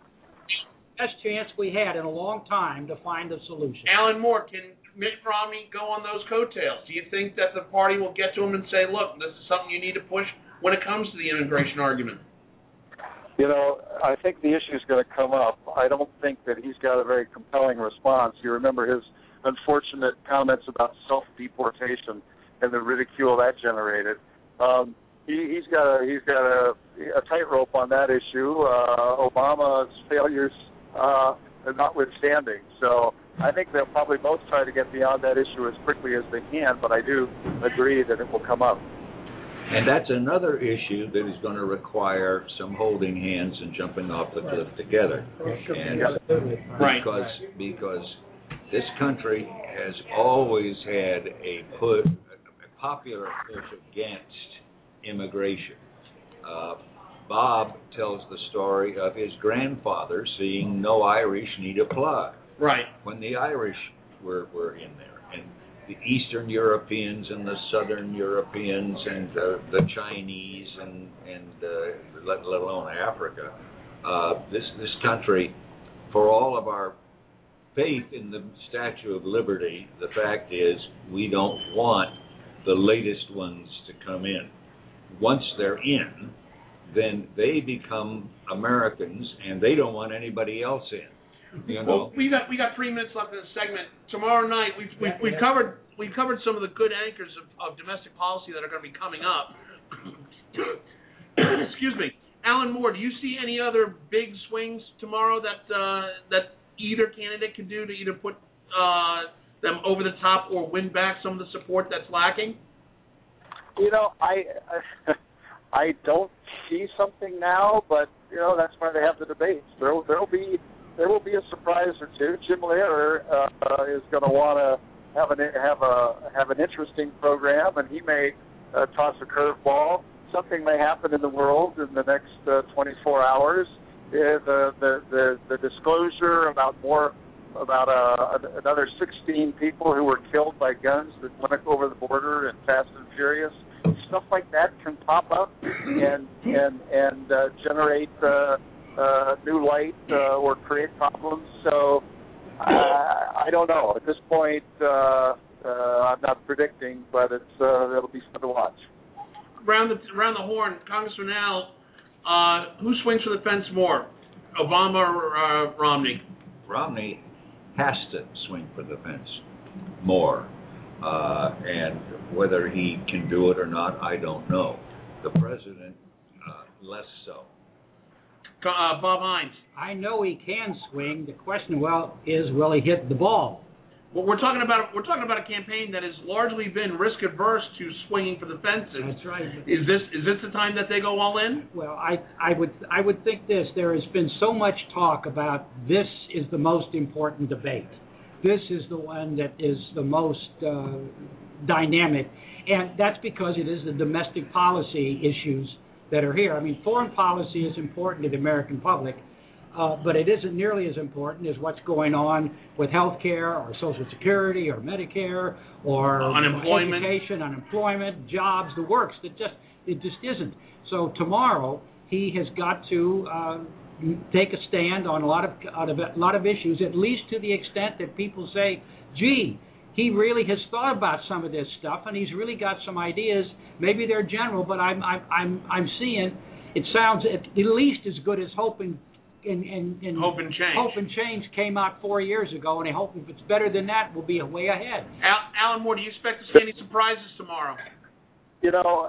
D: Best chance we had in a long time to find a solution.
B: Alan Moore, can Mitt Romney go on those coattails? Do you think that the party will get to him and say, look, this is something you need to push when it comes to the immigration argument?
G: You know, I think the issue is going to come up. I don't think that he's got a very compelling response. You remember his unfortunate comments about self-deportation and the ridicule that generated. Um, he, he's got a he's got a, a tightrope on that issue. Uh, Obama's failures uh, notwithstanding. So I think they'll probably both try to get beyond that issue as quickly as they can. But I do agree that it will come up.
C: And that's another issue that is going to require some holding hands and jumping off the cliff together. And because because this country has always had a put a popular push against immigration. Uh, Bob tells the story of his grandfather seeing no Irish need apply.
B: Right.
C: When the Irish were, were in there. And the Eastern Europeans and the Southern Europeans and uh, the Chinese and and uh, let, let alone Africa. Uh, this this country, for all of our faith in the Statue of Liberty, the fact is we don't want the latest ones to come in. Once they're in, then they become Americans and they don't want anybody else in. You know.
B: Well, we got we got three minutes left in the segment. Tomorrow night, we've we've,
D: Yeah,
B: we've
D: yeah.
B: covered we've covered some of the good anchors of, of domestic policy that are going to be coming up. Excuse me, Alan Moore. Do you see any other big swings tomorrow that uh, that either candidate can do to either put uh, them over the top or win back some of the support that's lacking?
G: You know, I I don't see something now, but you know that's why they have the debates. There there'll be. There will be a surprise or two. Jim Lehrer uh, is going to want to have an have a have an interesting program, and he may uh, toss a curveball. Something may happen in the world in the next uh, twenty-four hours. Uh, the, the the the disclosure about more about uh, another sixteen people who were killed by guns that went over the border in Fast and Furious. Stuff like that can pop up and and and uh, generate. Uh, Uh, new light uh, or create problems. So uh, I don't know. At this point, uh, uh, I'm not predicting, but it's uh, it'll be fun to watch.
B: Around the around the horn, Congressman Al, uh, who swings for the fence more, Obama or uh, Romney?
C: Romney has to swing for the fence more, uh, and whether he can do it or not, I don't know. The president, uh, less so.
B: Uh, Bob Hines.
D: I know he can swing. The question, well, is will he hit the ball?
B: Well, we're talking about we're talking about a campaign that has largely been risk adverse to swinging for the fences.
D: That's right.
B: Is this is this the time that they go all in?
D: Well, I I would I would think this. There has been so much talk about this is the most important debate. This is the one that is the most uh, dynamic, and that's because it is the domestic policy issues that are here. I mean, foreign policy is important to the American public. uh, but it isn't nearly as important as what's going on with health care or Social Security or Medicare or
B: unemployment,
D: education, unemployment, jobs, the works. That just it just isn't. So tomorrow he has got to uh, take a stand on a lot of on a lot of issues, at least to the extent that people say, "Gee, he really has thought about some of this stuff, and he's really got some ideas. Maybe they're general, but I'm I'm I'm, I'm seeing it sounds at least as good as Hope and, and, and, and
B: Hope and Change.
D: Hope and Change came out four years ago, and I hope if it's better than that, we'll be way ahead."
B: Al, Alan Moore, do you expect to see any surprises tomorrow?
G: You know,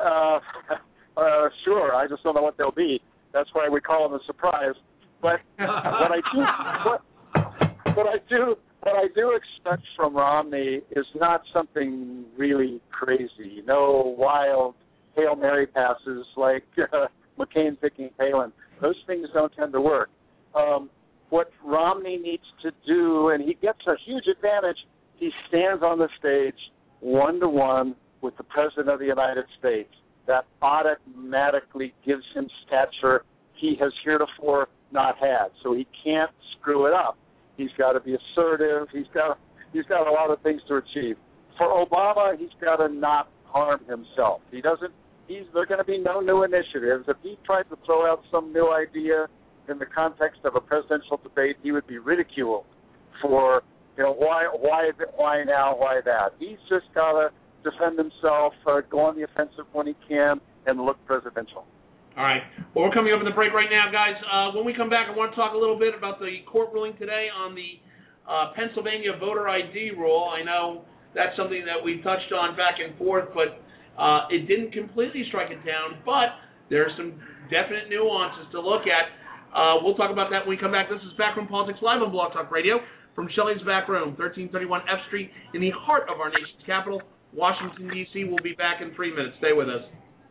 G: uh, uh, sure. I just don't know what they'll be. That's why we call them a surprise. But what I do, what, what I do. What I do expect from Romney is not something really crazy. No wild Hail Mary passes like uh, McCain picking Palin. Those things don't tend to work. Um, what Romney needs to do, and he gets a huge advantage, he stands on the stage one-to-one with the President of the United States. That automatically gives him stature he has heretofore not had, so he can't screw it up. He's got to be assertive. He's got he's got a lot of things to achieve. For Obama, he's got to not harm himself. He doesn't. He's there are going to be no new initiatives. If he tried to throw out some new idea in the context of a presidential debate, he would be ridiculed for you know why why why now why that. He's just got to defend himself, uh, go on the offensive when he can, and look presidential.
B: All right. Well, we're coming up in the break right now, guys. Uh, when we come back, I want to talk a little bit about the court ruling today on the uh, Pennsylvania voter I D rule. I know that's something that we touched on back and forth, but uh, it didn't completely strike it down. But there are some definite nuances to look at. Uh, we'll talk about that when we come back. This is Backroom Politics Live on Blog Talk Radio from Shelley's Back Room, thirteen thirty-one F Street, in the heart of our nation's capital, Washington, D C We'll be back in three minutes. Stay with us.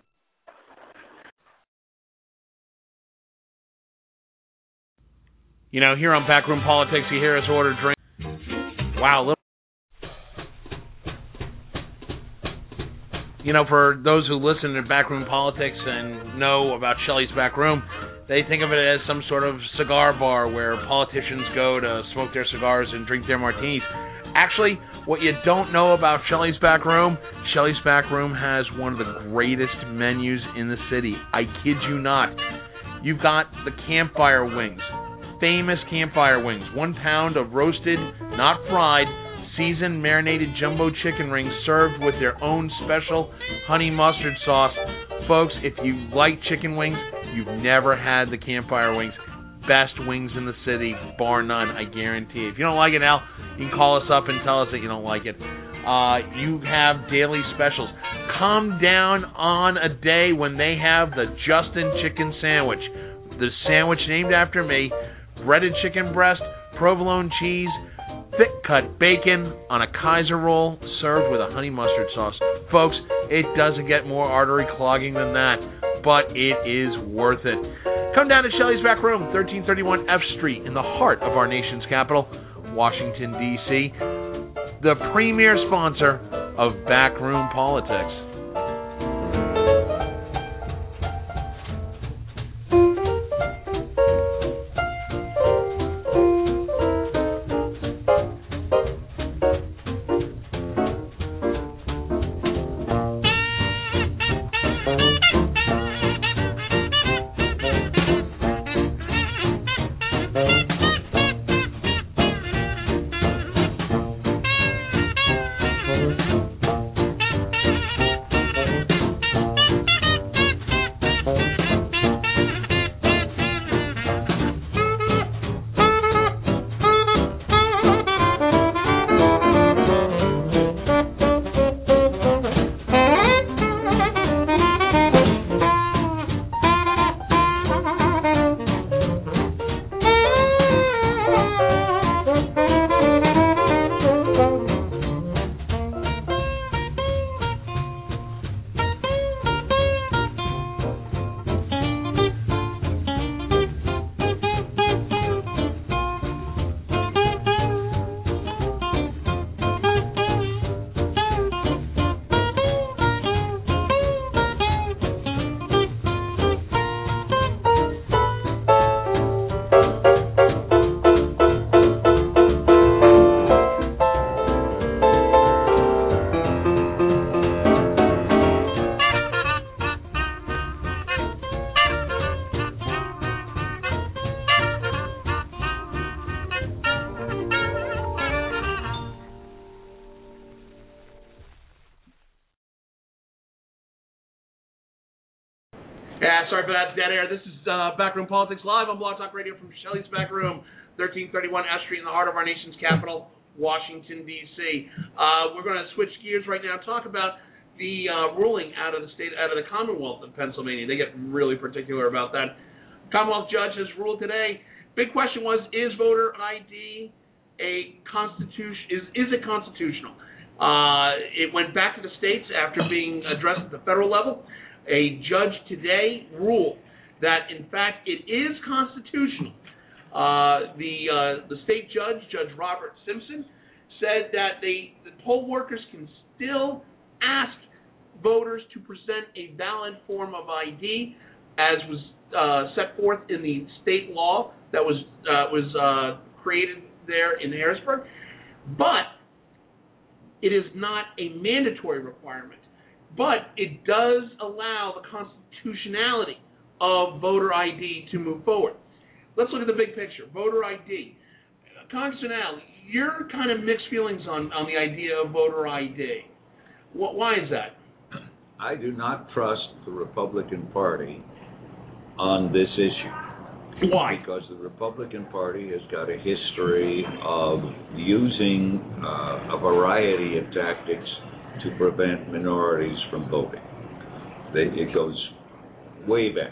B: You know, here on Backroom Politics, you hear us order drinks. Wow. Little... You know, for those who listen to Backroom Politics and know about Shelley's Back Room, they think of it as some sort of cigar bar where politicians go to smoke their cigars and drink their martinis. Actually, what you don't know about Shelley's Back Room, Shelley's Back Room has one of the greatest menus in the city. I kid you not. You've got the campfire wings. Famous campfire wings, one pound of roasted, not fried, seasoned, marinated jumbo chicken rings served with their own special honey mustard sauce. Folks, if you like chicken wings, you've never had the campfire wings. Best wings in the city, bar none, I guarantee. If you don't like it, Al, you can call us up and tell us that you don't like it. Uh, you have daily specials. Come down on a day when they have the Justin Chicken Sandwich, the sandwich named after me. Breaded chicken breast, provolone cheese, thick-cut bacon on a Kaiser roll served with a honey mustard sauce. Folks, it doesn't get more artery clogging than that, but it is worth it. Come down to Shelley's Back Room, thirteen thirty-one F Street, in the heart of our nation's capital, Washington, D C, the premier sponsor of Backroom Politics. Yeah, sorry for that dead air. This is uh, Backroom Politics Live on Blog Talk Radio from Shelley's Back Room, thirteen thirty-one S Street in the heart of our nation's capital, Washington, D C Uh, we're going to switch gears right now and talk about the uh, ruling out of the state, out of the Commonwealth of Pennsylvania. They get really particular about that. Commonwealth judge has ruled today. Big question was, is voter I D a constitution? Is is it constitutional? Uh, it went back to the states after being addressed at the federal level. A judge today ruled that, in fact, it is constitutional. Uh, the uh, the state judge, Judge Robert Simpson, said that they, the poll workers can still ask voters to present a valid form of I D, as was uh, set forth in the state law that was uh, was uh, created there in Harrisburg, but it is not a mandatory requirement. But it does allow the constitutionality of voter I D to move forward. Let's look at the big picture. Voter I D. Congressman Al, you're kind of mixed feelings on, on the idea of voter I D. What, why is that?
C: I do not trust the Republican Party on this issue.
B: Why?
C: Because the Republican Party has got a history of using uh, a variety of tactics to prevent minorities from voting. They, it goes way back,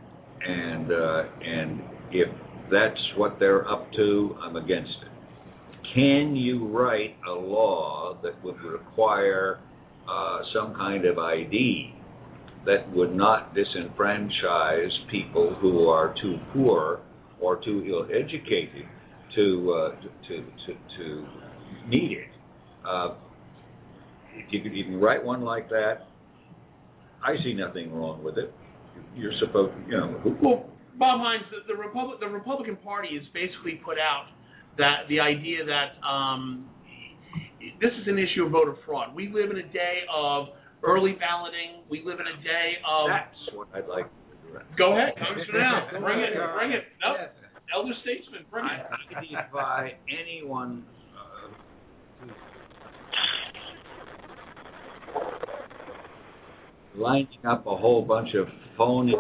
C: and uh, and if that's what they're up to, I'm against it. Can you write a law that would require uh, some kind of I D that would not disenfranchise people who are too poor or too ill-educated to uh, to, to to need it? Uh, If you, could, you can write one like that, I see nothing wrong with it. You're supposed, you know.
B: Well, Bob Hines, the, the, Republic, the Republican Party has basically put out that the idea that um, this is an issue of voter fraud. We live in a day of early balloting. We live in a day of.
C: That's what I'd like to address.
B: Go ahead, Congressman Al. Bring it. Bring it. Nope.
C: Yes.
B: Elder statesman. Bring it.
C: I defy anyone. Uh, lining up a whole bunch of phony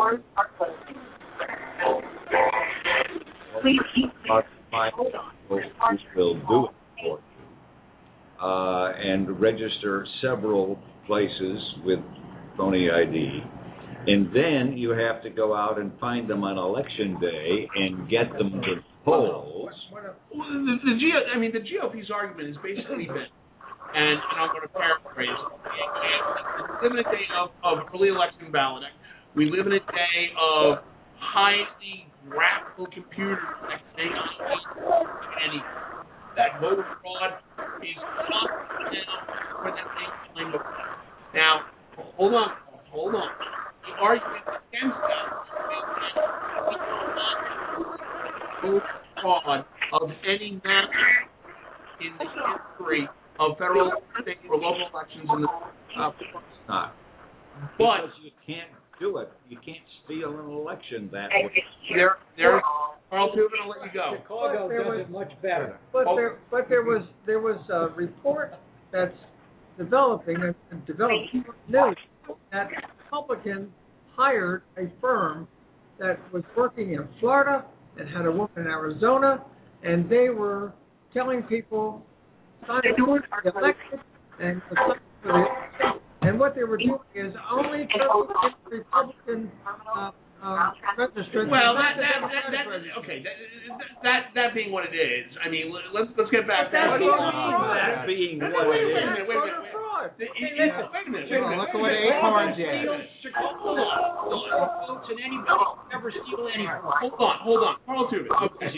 J: Please keep
C: my will do it for you, uh, and register several places with phony I D, and then you have to go out and find them on election day and get them to the polls.
B: Well, the, the G O, I mean, the G O P's argument has basically been, and, and I'm going to paraphrase, we live in a day of, of early election balloting. We live in a day of highly graphical computers that can any that voter fraud is not for the same time. Now, hold on, hold on. The argument against that is voter fraud of any matter in the history of federal, state, or local elections in the uh,
C: not.
B: But
C: because you can't do it. You can't steal an election that way.
B: there, there. Carl Tubin, I'll let you go.
D: Chicago does it much better.
F: But there, but there was there was a report that's developing and, and developing news that Republicans hired a firm that was working in Florida and had a woman in Arizona, and they were telling people sign up for the election and for the election. And what they were doing is only Republican uh, uh, registrants.
B: Well, that that, that, that okay, that, that that being what it is. I mean, let's let's get back to that.
C: That being what it
B: Wait a
C: is.
B: minute, wait a minute. Wait a minute. Wait a minute.
E: Look at what Acorn did.
D: Chicago votes in anybody. Never steal anything.
B: Hold on, hold on. Carl Tubin. Okay.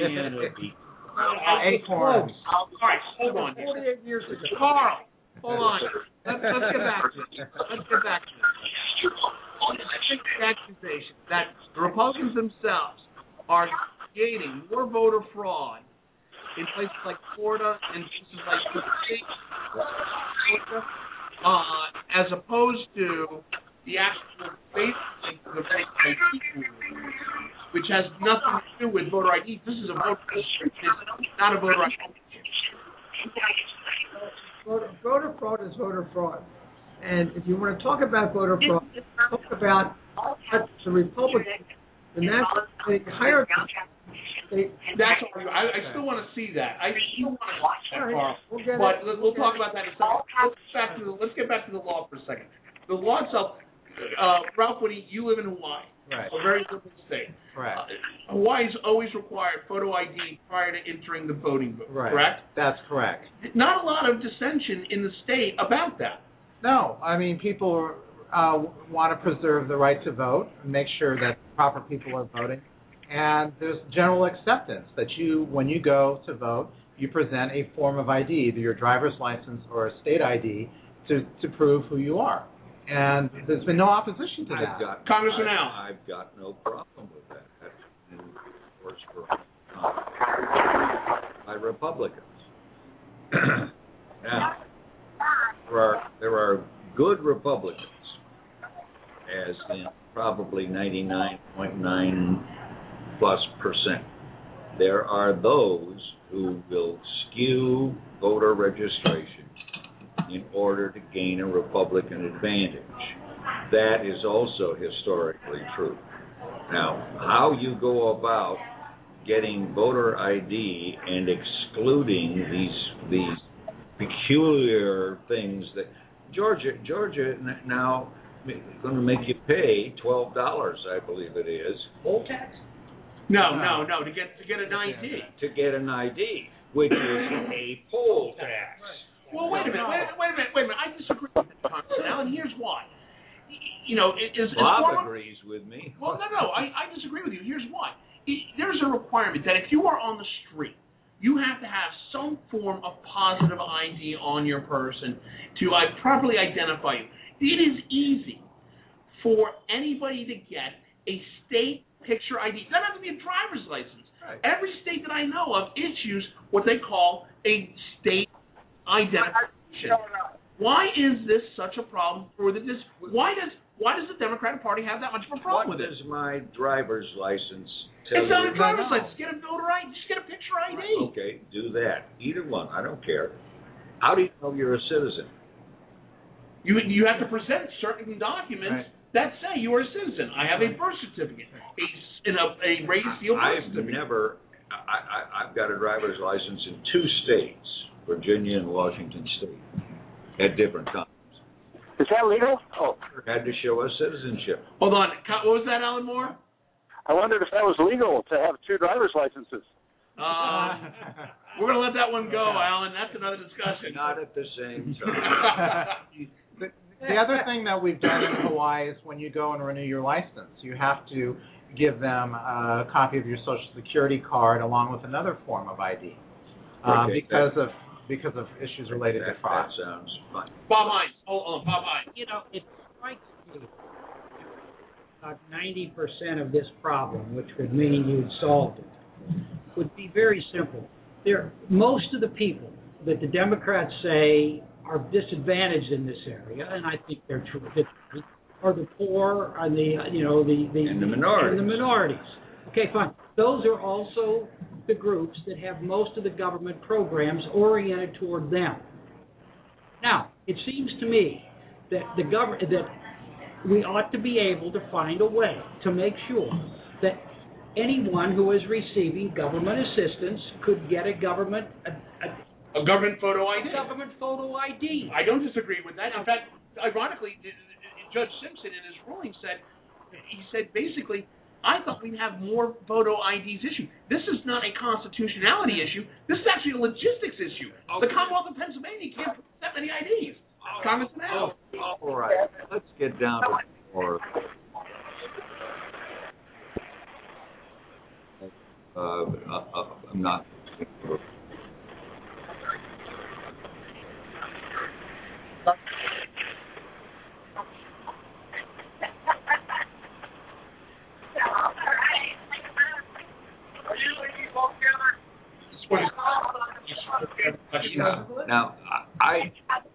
E: Acorns.
B: All right, hold on.
F: forty-eight years ago.
B: Carl, hold on. Let's, let's get back to this. Let's get back to this. I think the accusation that the Republicans themselves are creating more voter fraud in places like Florida and places like Georgia, uh, as opposed to the actual basic of the voter I D, which has nothing to do with voter I D. This is a voter restriction, not a voter I D.
F: Voter, voter fraud is voter fraud. And if you want to talk about voter fraud, talk about But the Republicans, the national, they hired. They,
B: That's all. I, I still want to see that. I still want to watch that, Carl.
F: We'll get
B: But
F: it.
B: we'll, we'll talk about that in a second. Let's get back to the, let's get back to the law for a second. The law itself, uh, Ralph Woody, you live in Hawaii,
E: Right.
B: a very liberal state.
E: Correct.
B: Uh, Hawaii's always required photo I D prior to entering the voting booth,
E: Right.
B: correct?
E: That's correct.
B: Not a lot of dissension in the state about that.
E: No, I mean, people uh, want to preserve the right to vote, and make sure that proper people are voting. And there's general acceptance that you, when you go to vote, you present a form of I D, either your driver's license or a state I D, to, to prove who you are. And there's been no opposition to that.
C: I've got,
B: Congressman
C: I've,
B: Al.
C: I've got no problem with that. That's been enforced for uh, by Republicans. Now, there are, there are good Republicans, as in probably ninety-nine point nine plus percent. There are those who will skew voter registration in order to gain a Republican advantage. That is also historically true. Now, how you go about getting voter I D and excluding these these peculiar things that Georgia Georgia now going to make you pay twelve dollars, I believe it is.
B: Poll tax? No, no, no. To get to get an I D.
C: To get an I D, which is a poll tax.
B: Well, wait a minute. Wait, wait a minute. Wait a minute. I disagree with that, Congressman Al, and here's why. You know, it is.
C: Bob
B: former,
C: agrees with me.
B: Well, no, no. I, I disagree with you. Here's why. There's a requirement that if you are on the street, you have to have some form of positive I D on your person to uh, properly identify you. It is easy for anybody to get a state picture I D. It doesn't have to be a driver's license.
E: Right.
B: Every state that I know of issues what they call a state identification. Why is this such a problem for the dis- why does why does the Democratic Party have that much of a problem
C: What
B: with
C: does
B: it?
C: my driver's license tell
B: It's not a
C: you?
B: driver's license. Get a voter I D. Just get a picture I D.
C: Okay, do that. Either one. I don't care. How do you know you're a citizen?
B: You you have to present certain documents
E: Right.
B: that say you are a citizen. I have a birth certificate, a in a, a raised seal birth
C: I've
B: certificate.
C: never. I, I, I've got a driver's license in two states, Virginia and Washington State, at different times.
G: Is that legal? Oh,
C: Had to show us citizenship.
B: Hold on. Co- What was that, Alan Moore?
G: I wondered if that was legal to have two driver's licenses.
B: Uh, we're going to let that one go, Alan. That's another discussion.
C: Not at the same time.
E: The, the other thing that we've done in Hawaii is when you go and renew your license, you have to give them a copy of your Social Security card along with another form of I D uh,
C: Okay,
E: because of because of issues related
C: that,
E: to fraud.
C: that sounds fine.
B: Bob Hines. Hold on, Bob Hines.
D: You know, it strikes me about ninety percent of this problem, which would mean you'd solved it, would be very simple. There, most of the people that the Democrats say are disadvantaged in this area, and I think they're true, are the poor and the you know the the
C: And the minorities.
D: and the minorities. Okay, fine. Those are also the groups that have most of the government programs oriented toward them. Now, it seems to me that the government that we ought to be able to find a way to make sure that anyone who is receiving government assistance could get a government a, a,
B: A government photo I D.
D: a government photo I D.
B: I don't disagree with that. In fact, ironically, Judge Simpson in his ruling said, he said basically, I thought we'd have more photo I Ds issued. This is not a constitutionality issue. This is actually a logistics issue. The Commonwealth of Pennsylvania can't put that many I Ds. Congressman Al.
C: All right, let's get down to more. Uh, uh, I'm not. Now, now I.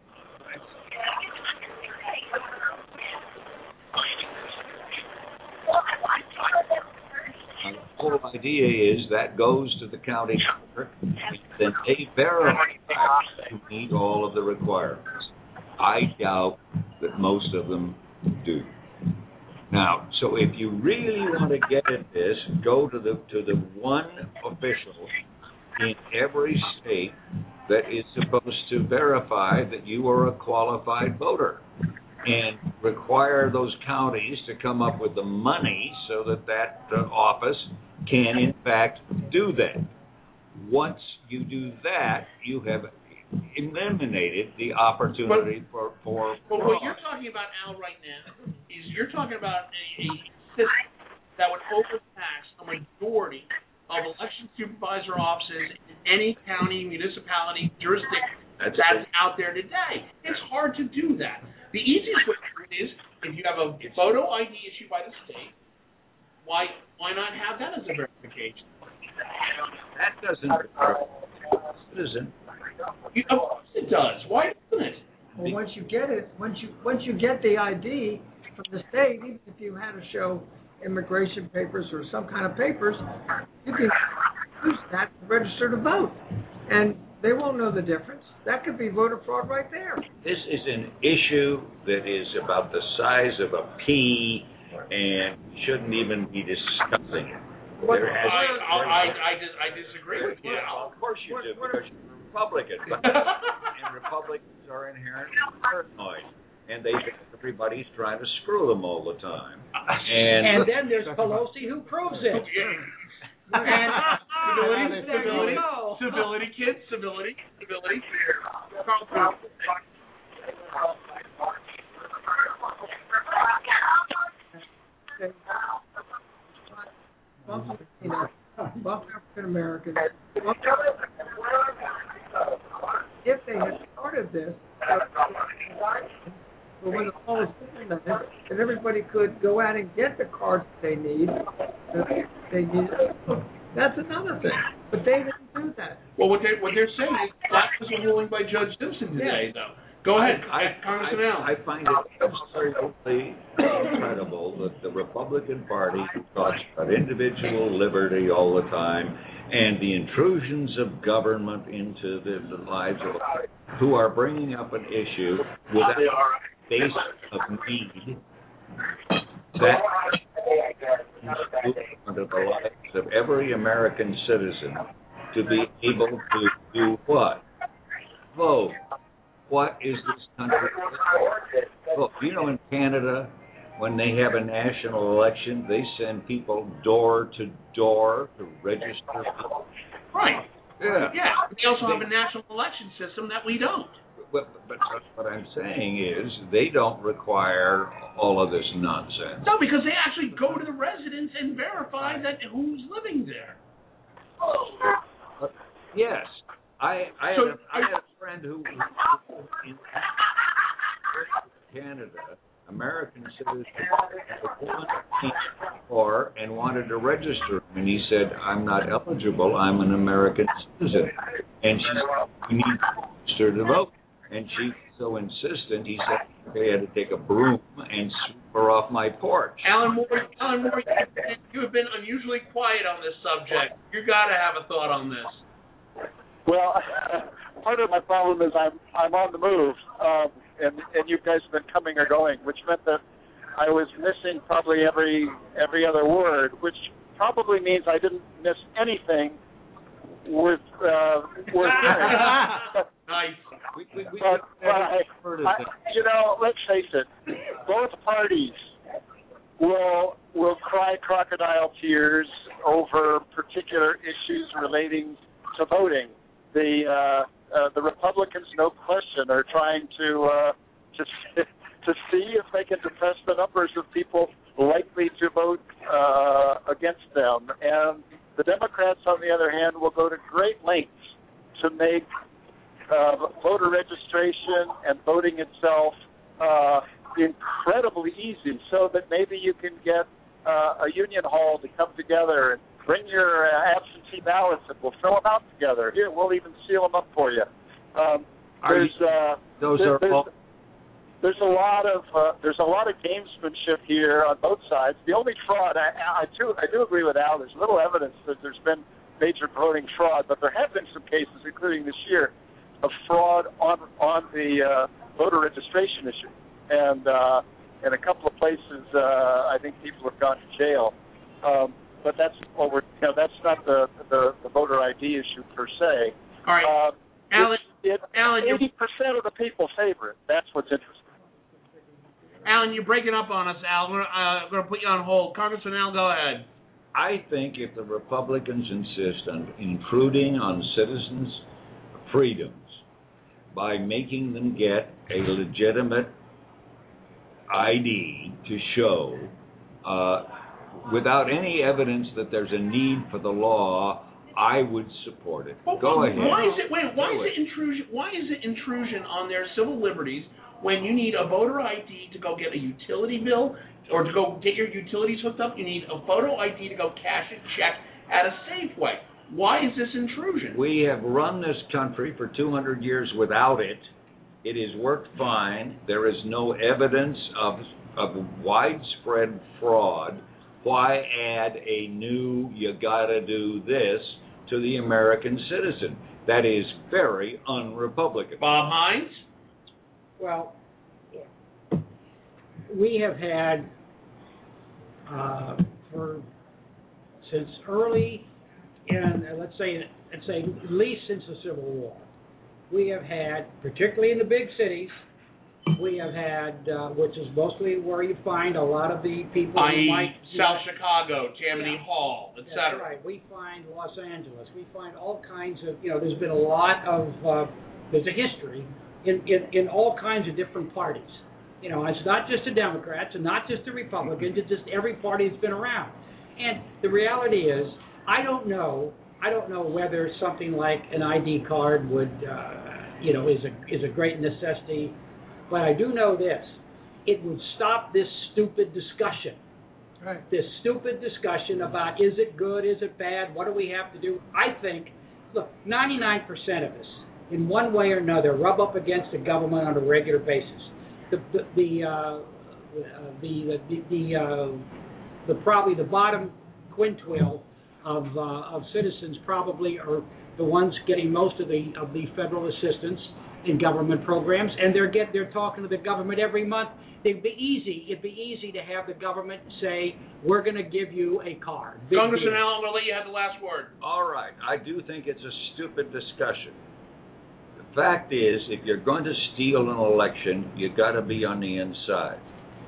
C: The whole idea is that goes to the county clerk, then they verify you meet all of the requirements. I doubt that most of them do. Now, so if you really want to get at this, go to the to the one official in every state that is supposed to verify that you are a qualified voter, and require those counties to come up with the money so that that uh, office can, in fact, do that. Once you do that, you have eliminated the opportunity but, for for.
B: But what you're talking about, Al, right now is you're talking about a, a system that would overtax a majority of election supervisor offices in any county, municipality, jurisdiction that's, that's out there today. It's hard to do that. The easiest way to do it is if you have a photo I D issued by the state, why why not have that as a verification?
C: That doesn't require a citizen.
B: You, of course it does. Why doesn't it?
F: Well, once you get it, once you once you get the I D from the state, even if you had to show immigration papers or some kind of papers, you can use that to register to vote, and they won't know the difference. That could be voter fraud right there.
C: This is an issue that is about the size of a pea and shouldn't even be discussing it.
B: There has, I, I, I, I, dis, I disagree with you.
C: Well, of course you what, do, because you're a Republican. But, and Republicans are inherently paranoid. And they think everybody's trying to screw them all the time. And,
D: and then there's Pelosi who proves it.
B: And civility, civility, civility, kids, civility, civility.
F: Bump, you know, bump African Americans. If they had started this, but when the law was implemented, and everybody could go out and get the cards they need, they need. That's another thing. But they didn't do that.
B: Well, what they what they're saying is that was a ruling by Judge Simpson today, though. Go ahead,
C: I,
B: Congressman Allen.
C: I, I find it absolutely incredible that the Republican Party, who talks about individual liberty all the time, and the intrusions of government into the, the lives of who are bringing up an issue without a base of need, that under the lives of every American citizen to be able to do what? Vote. What is this country for? Look, you know, in Canada, when they have a national election, they send people door to door to register.
B: Right.
C: Yeah.
B: Yeah. They also have a national election system that we don't.
C: But, but what I'm saying is they don't require all of this nonsense.
B: No, because they actually go to the residents and verify that who's living there.
C: Uh, yes. I I had,
B: so,
C: a, I had a friend who was in Canada, American citizen, or and wanted to register, and he said, "I'm not eligible. I'm an American citizen," and she said, "You need to register to vote." And she was so insistent, he said, "Okay, I had to take a broom and sweep her off my porch."
B: Alan Moore, Alan Moore, you have been unusually quiet on this subject. You got to have a thought on this.
G: Well, part of my problem is I'm I'm on the move, um, and and you guys have been coming or going, which meant that I was missing probably every every other word, which probably means I didn't miss anything worth uh, worth hearing.
B: Nice.
C: We, we, we
G: but, but I, I, you know, let's face it, both parties will will cry crocodile tears over particular issues relating to voting. The uh, uh, the Republicans, no question, are trying to uh, to to see if they can depress the numbers of people likely to vote uh, against them, and the Democrats, on the other hand, will go to great lengths to make uh, voter registration and voting itself uh, incredibly easy, so that maybe you can get uh, a union hall to come together and bring your uh, absentee ballots, and we'll fill them out together. Here, we'll even seal them up for you. Um, there's uh,
C: those
G: there,
C: are
G: there's,
C: all.
G: There's a lot of uh, there's a lot of gamesmanship here on both sides. The only fraud, I, I do I do agree with Al. There's little evidence that there's been major voting fraud, but there have been some cases, including this year, of fraud on on the uh, voter registration issue. And uh, in a couple of places, uh, I think people have gone to jail. Um, but that's what we're, you know, that's not the, the, the voter I D issue per se.
B: All right,
G: uh,
B: Alan.
G: It,
B: Alan,
G: eighty percent of the people favor it. That's what's interesting.
B: Alan, you're breaking up on us, Al. We're uh, going to put you on hold. Congressman Al, go ahead.
C: I think if the Republicans insist on intruding on citizens' freedoms by making them get a legitimate I D to show, uh, without any evidence that there's a need for the law, I would support it.
B: Well,
C: Go
B: why
C: ahead.
B: Why is it? Wait. Why
C: Do
B: is it intrusion? Why is it intrusion on their civil liberties when you need a voter I D to go get a utility bill or to go get your utilities hooked up? You need a photo I D to go cash a check at a Safeway. Why is this intrusion?
C: We have run this country for two hundred years without it. It has worked fine. There is no evidence of of widespread fraud. Why add a new, you gotta do this, to the American citizen? That is very un-Republican.
B: Bob Hines?
D: Well, we have had, uh, for since early in, uh, let's say, let's say at least since the Civil War, we have had, particularly in the big cities, we have had, uh, which is mostly where you find a lot of the people
B: that
D: who
B: is.
D: might...
B: South Chicago, Tammany
D: yeah.
B: Hall, et cetera.
D: That's right. We find Los Angeles. We find all kinds of, you know, there's been a lot of, uh, there's a history in, in, in all kinds of different parties. You know, it's not just the Democrats and not just the Republicans, it's just every party that's been around. And the reality is, I don't know, I don't know whether something like an I D card would, uh, you know, is a is a great necessity. But I do know this, it would stop this stupid discussion.
F: Right.
D: This stupid discussion about is it good, is it bad, what do we have to do? I think, look, ninety-nine percent of us, in one way or another, rub up against the government on a regular basis. The the the uh, the the, the, uh, the probably the bottom quintile of uh, of citizens probably are the ones getting most of the of the federal assistance in government programs, and they're get they're talking to the government every month. It'd be easy. It'd be easy to have the government say, "We're going to give you a card." Big
B: Congressman
D: deal.
B: Allen, I'm going to let you have the last word.
C: All right. I do think it's a stupid discussion. The fact is, if you're going to steal an election, you've got to be on the inside.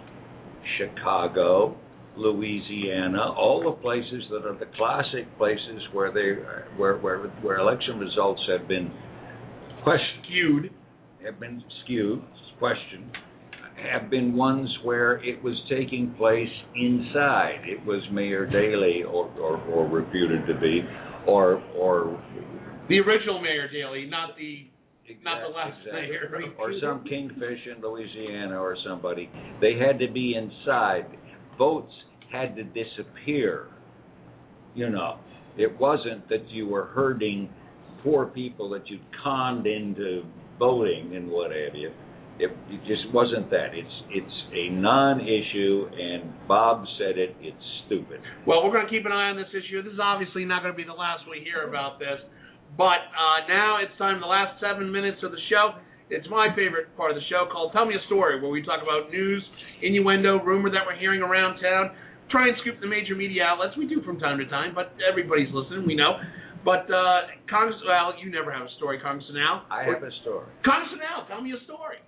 C: Chicago, Louisiana, all the places that are the classic places where they where where, where election results have been questioned,
B: skewed,
C: have been skewed, questioned, have been ones where it was taking place inside. It was Mayor Daley, or, or, or reputed to be, or or
B: the original Mayor Daley, not the exactly, not the last
C: exactly.
B: mayor,
C: or some kingfish in Louisiana or somebody. They had to be inside. Votes had to disappear. You know, it wasn't that you were herding poor people that you conned into voting and what have you. It, it just wasn't that. It's it's a non-issue, and Bob said it. It's stupid.
B: Well, we're going to keep an eye on this issue. This is obviously not going to be the last we hear about this, but uh, now it's time. The last seven minutes of the show. It's my favorite part of the show called "Tell Me a Story," where we talk about news, innuendo, rumor that we're hearing around town. Try and scoop the major media outlets. We do from time to time, but everybody's listening. We know. But uh, Congress, well, you never have a story, Congressman Al.
C: I have a story.
B: Congressman Al, tell me a story.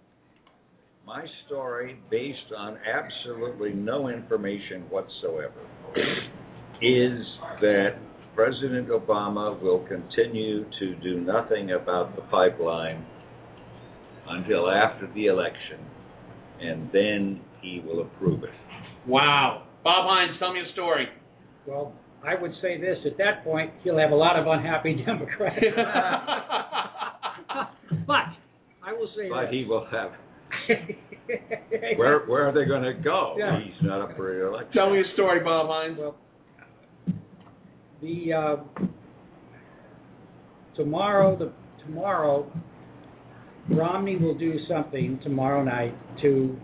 C: My story, based on absolutely no information whatsoever, is that President Obama will continue to do nothing about the pipeline until after the election, and then he will approve it.
B: Wow. Bob Hines, tell me a story.
D: Well, I would say this, at that point, he'll have a lot of unhappy Democrats. But I will say
C: But
D: this.
C: he will have... where where are they going to go?
D: Yeah.
C: He's not up for re-election.
B: Tell me a story, Bob Hines.
D: Well, the uh, tomorrow, the tomorrow, Romney will do something tomorrow night to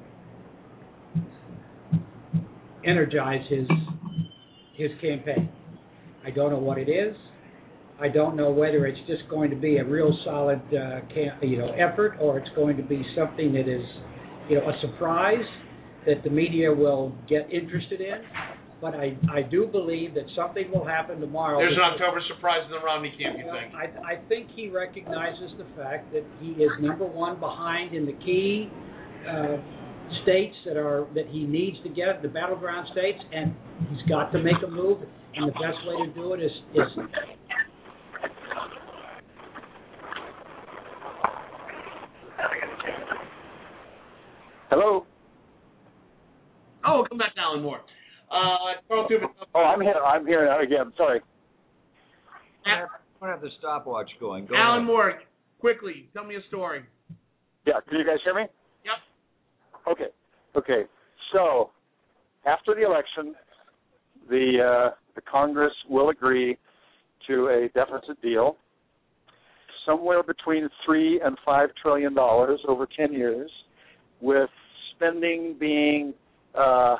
D: energize his his campaign. I don't know what it is. I don't know whether it's just going to be a real solid, uh, camp, you know, effort, or it's going to be something that is, you know, a surprise. that the media will get interested in. But I, I do believe that something will happen tomorrow.
B: There's an October surprise in the Romney camp, you
D: Well,
B: think?
D: I, I think he recognizes the fact that he is number one behind in the key uh, states that are that he needs to get, the battleground states, and he's got to make a move. And the best way to do it is is
G: Hello.
B: Oh, we'll come back to Alan Moore. Uh, Carl Tubin.
G: Oh, I'm here. I'm here now again. Sorry.
C: I don't have the stopwatch going. Go
B: Alan
C: ahead.
B: Moore, quickly, tell me a story.
G: Yeah. Can you guys hear me?
B: Yep.
G: Okay. Okay. So, after the election, the uh, the Congress will agree to a deficit deal, somewhere between three and five trillion dollars over ten years, with spending being uh,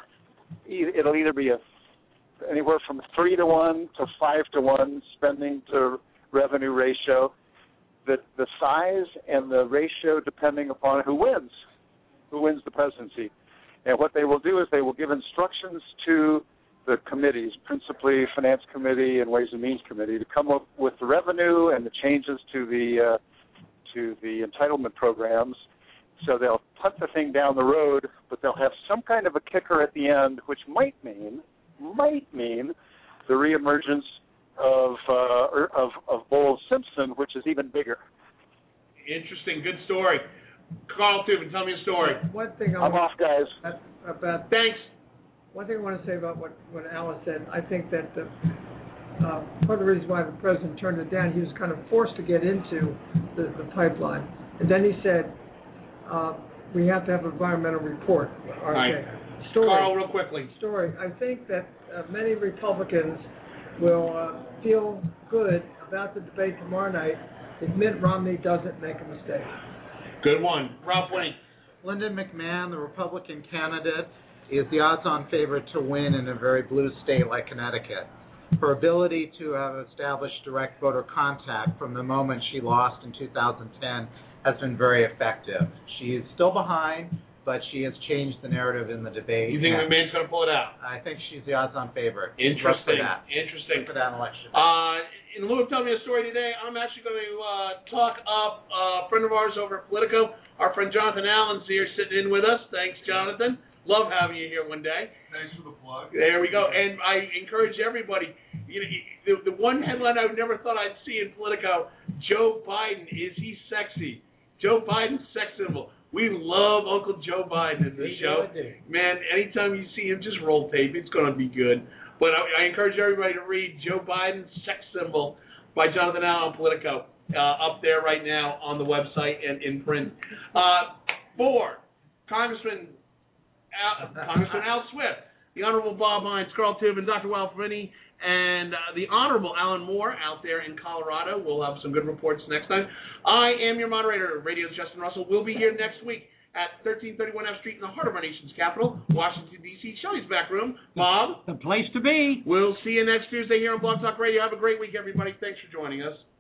G: e- it'll either be a anywhere from three to one to five to one spending to revenue ratio. The the size and the ratio depending upon who wins, who wins the presidency. And what they will do is they will give instructions to the committees, principally Finance Committee and Ways and Means Committee, to come up with the revenue and the changes to the uh, to the entitlement programs. So they'll punt the thing down the road, but they'll have some kind of a kicker at the end, which might mean might mean the reemergence of uh, of of Bowles Simpson, which is even bigger.
B: Interesting, good story. Carl Tubin, tell me a story.
F: One thing I
G: I'm
F: want
G: off, guys.
F: about, about
B: Thanks.
F: one thing I want to say about what what Alan said. I think that the, uh, part of the reason why the president turned it down, he was kind of forced to get into the, the pipeline, and then he said uh, we have to have an environmental report. Okay.
B: Right.
F: Story.
B: Carl, real quickly.
F: Story. I think that uh, many Republicans will uh, feel good about the debate tomorrow night if Mitt Romney doesn't make a mistake.
B: Good one. Ralph Winnie.
E: Lyndon McMahon, the Republican candidate, is the odds-on favorite to win in a very blue state like Connecticut. Her ability to have established direct voter contact from the moment she lost in two thousand ten has been very effective. She is still behind, but she has changed the narrative in the debate.
B: You think McMahon's going to pull it out?
E: I think she's the odds-on favorite.
B: Interesting.
E: Look for that.
B: Interesting.
E: Look for that election.
B: Uh, in lieu of telling me a story today, I'm actually going to uh, talk up uh, a friend of ours over at Politico. Our friend Jonathan Allen's here sitting in with us. Thanks, Jonathan. Love having you here one day.
K: Thanks for the plug.
B: There we go. And I encourage everybody, you know, the, the one headline I never thought I'd see in Politico, Joe Biden, is he sexy? Joe Biden's sex symbol. We love Uncle Joe Biden in this show. Man, anytime you see him, just roll tape. It's going to be good. But I, I encourage everybody to read Joe Biden's Sex Symbol by Jonathan Allen on Politico, uh, up there right now on the website and in print. Uh, four, Congressman Al, Congressman Al Swift, the Honorable Bob Hines, Carl Tubin, Doctor Ralph Winnie, and uh, the Honorable Alan Moore out there in Colorado. We'll have some good reports next time. I am your moderator, Radio's Justin Russell. We'll be here next week at thirteen thirty-one F Street in the heart of our nation's capital, Washington, D C Shelley's back room. Bob?
D: The place to be.
B: We'll see you next Tuesday here on Blog Talk Radio. Have a great week, everybody. Thanks for joining us.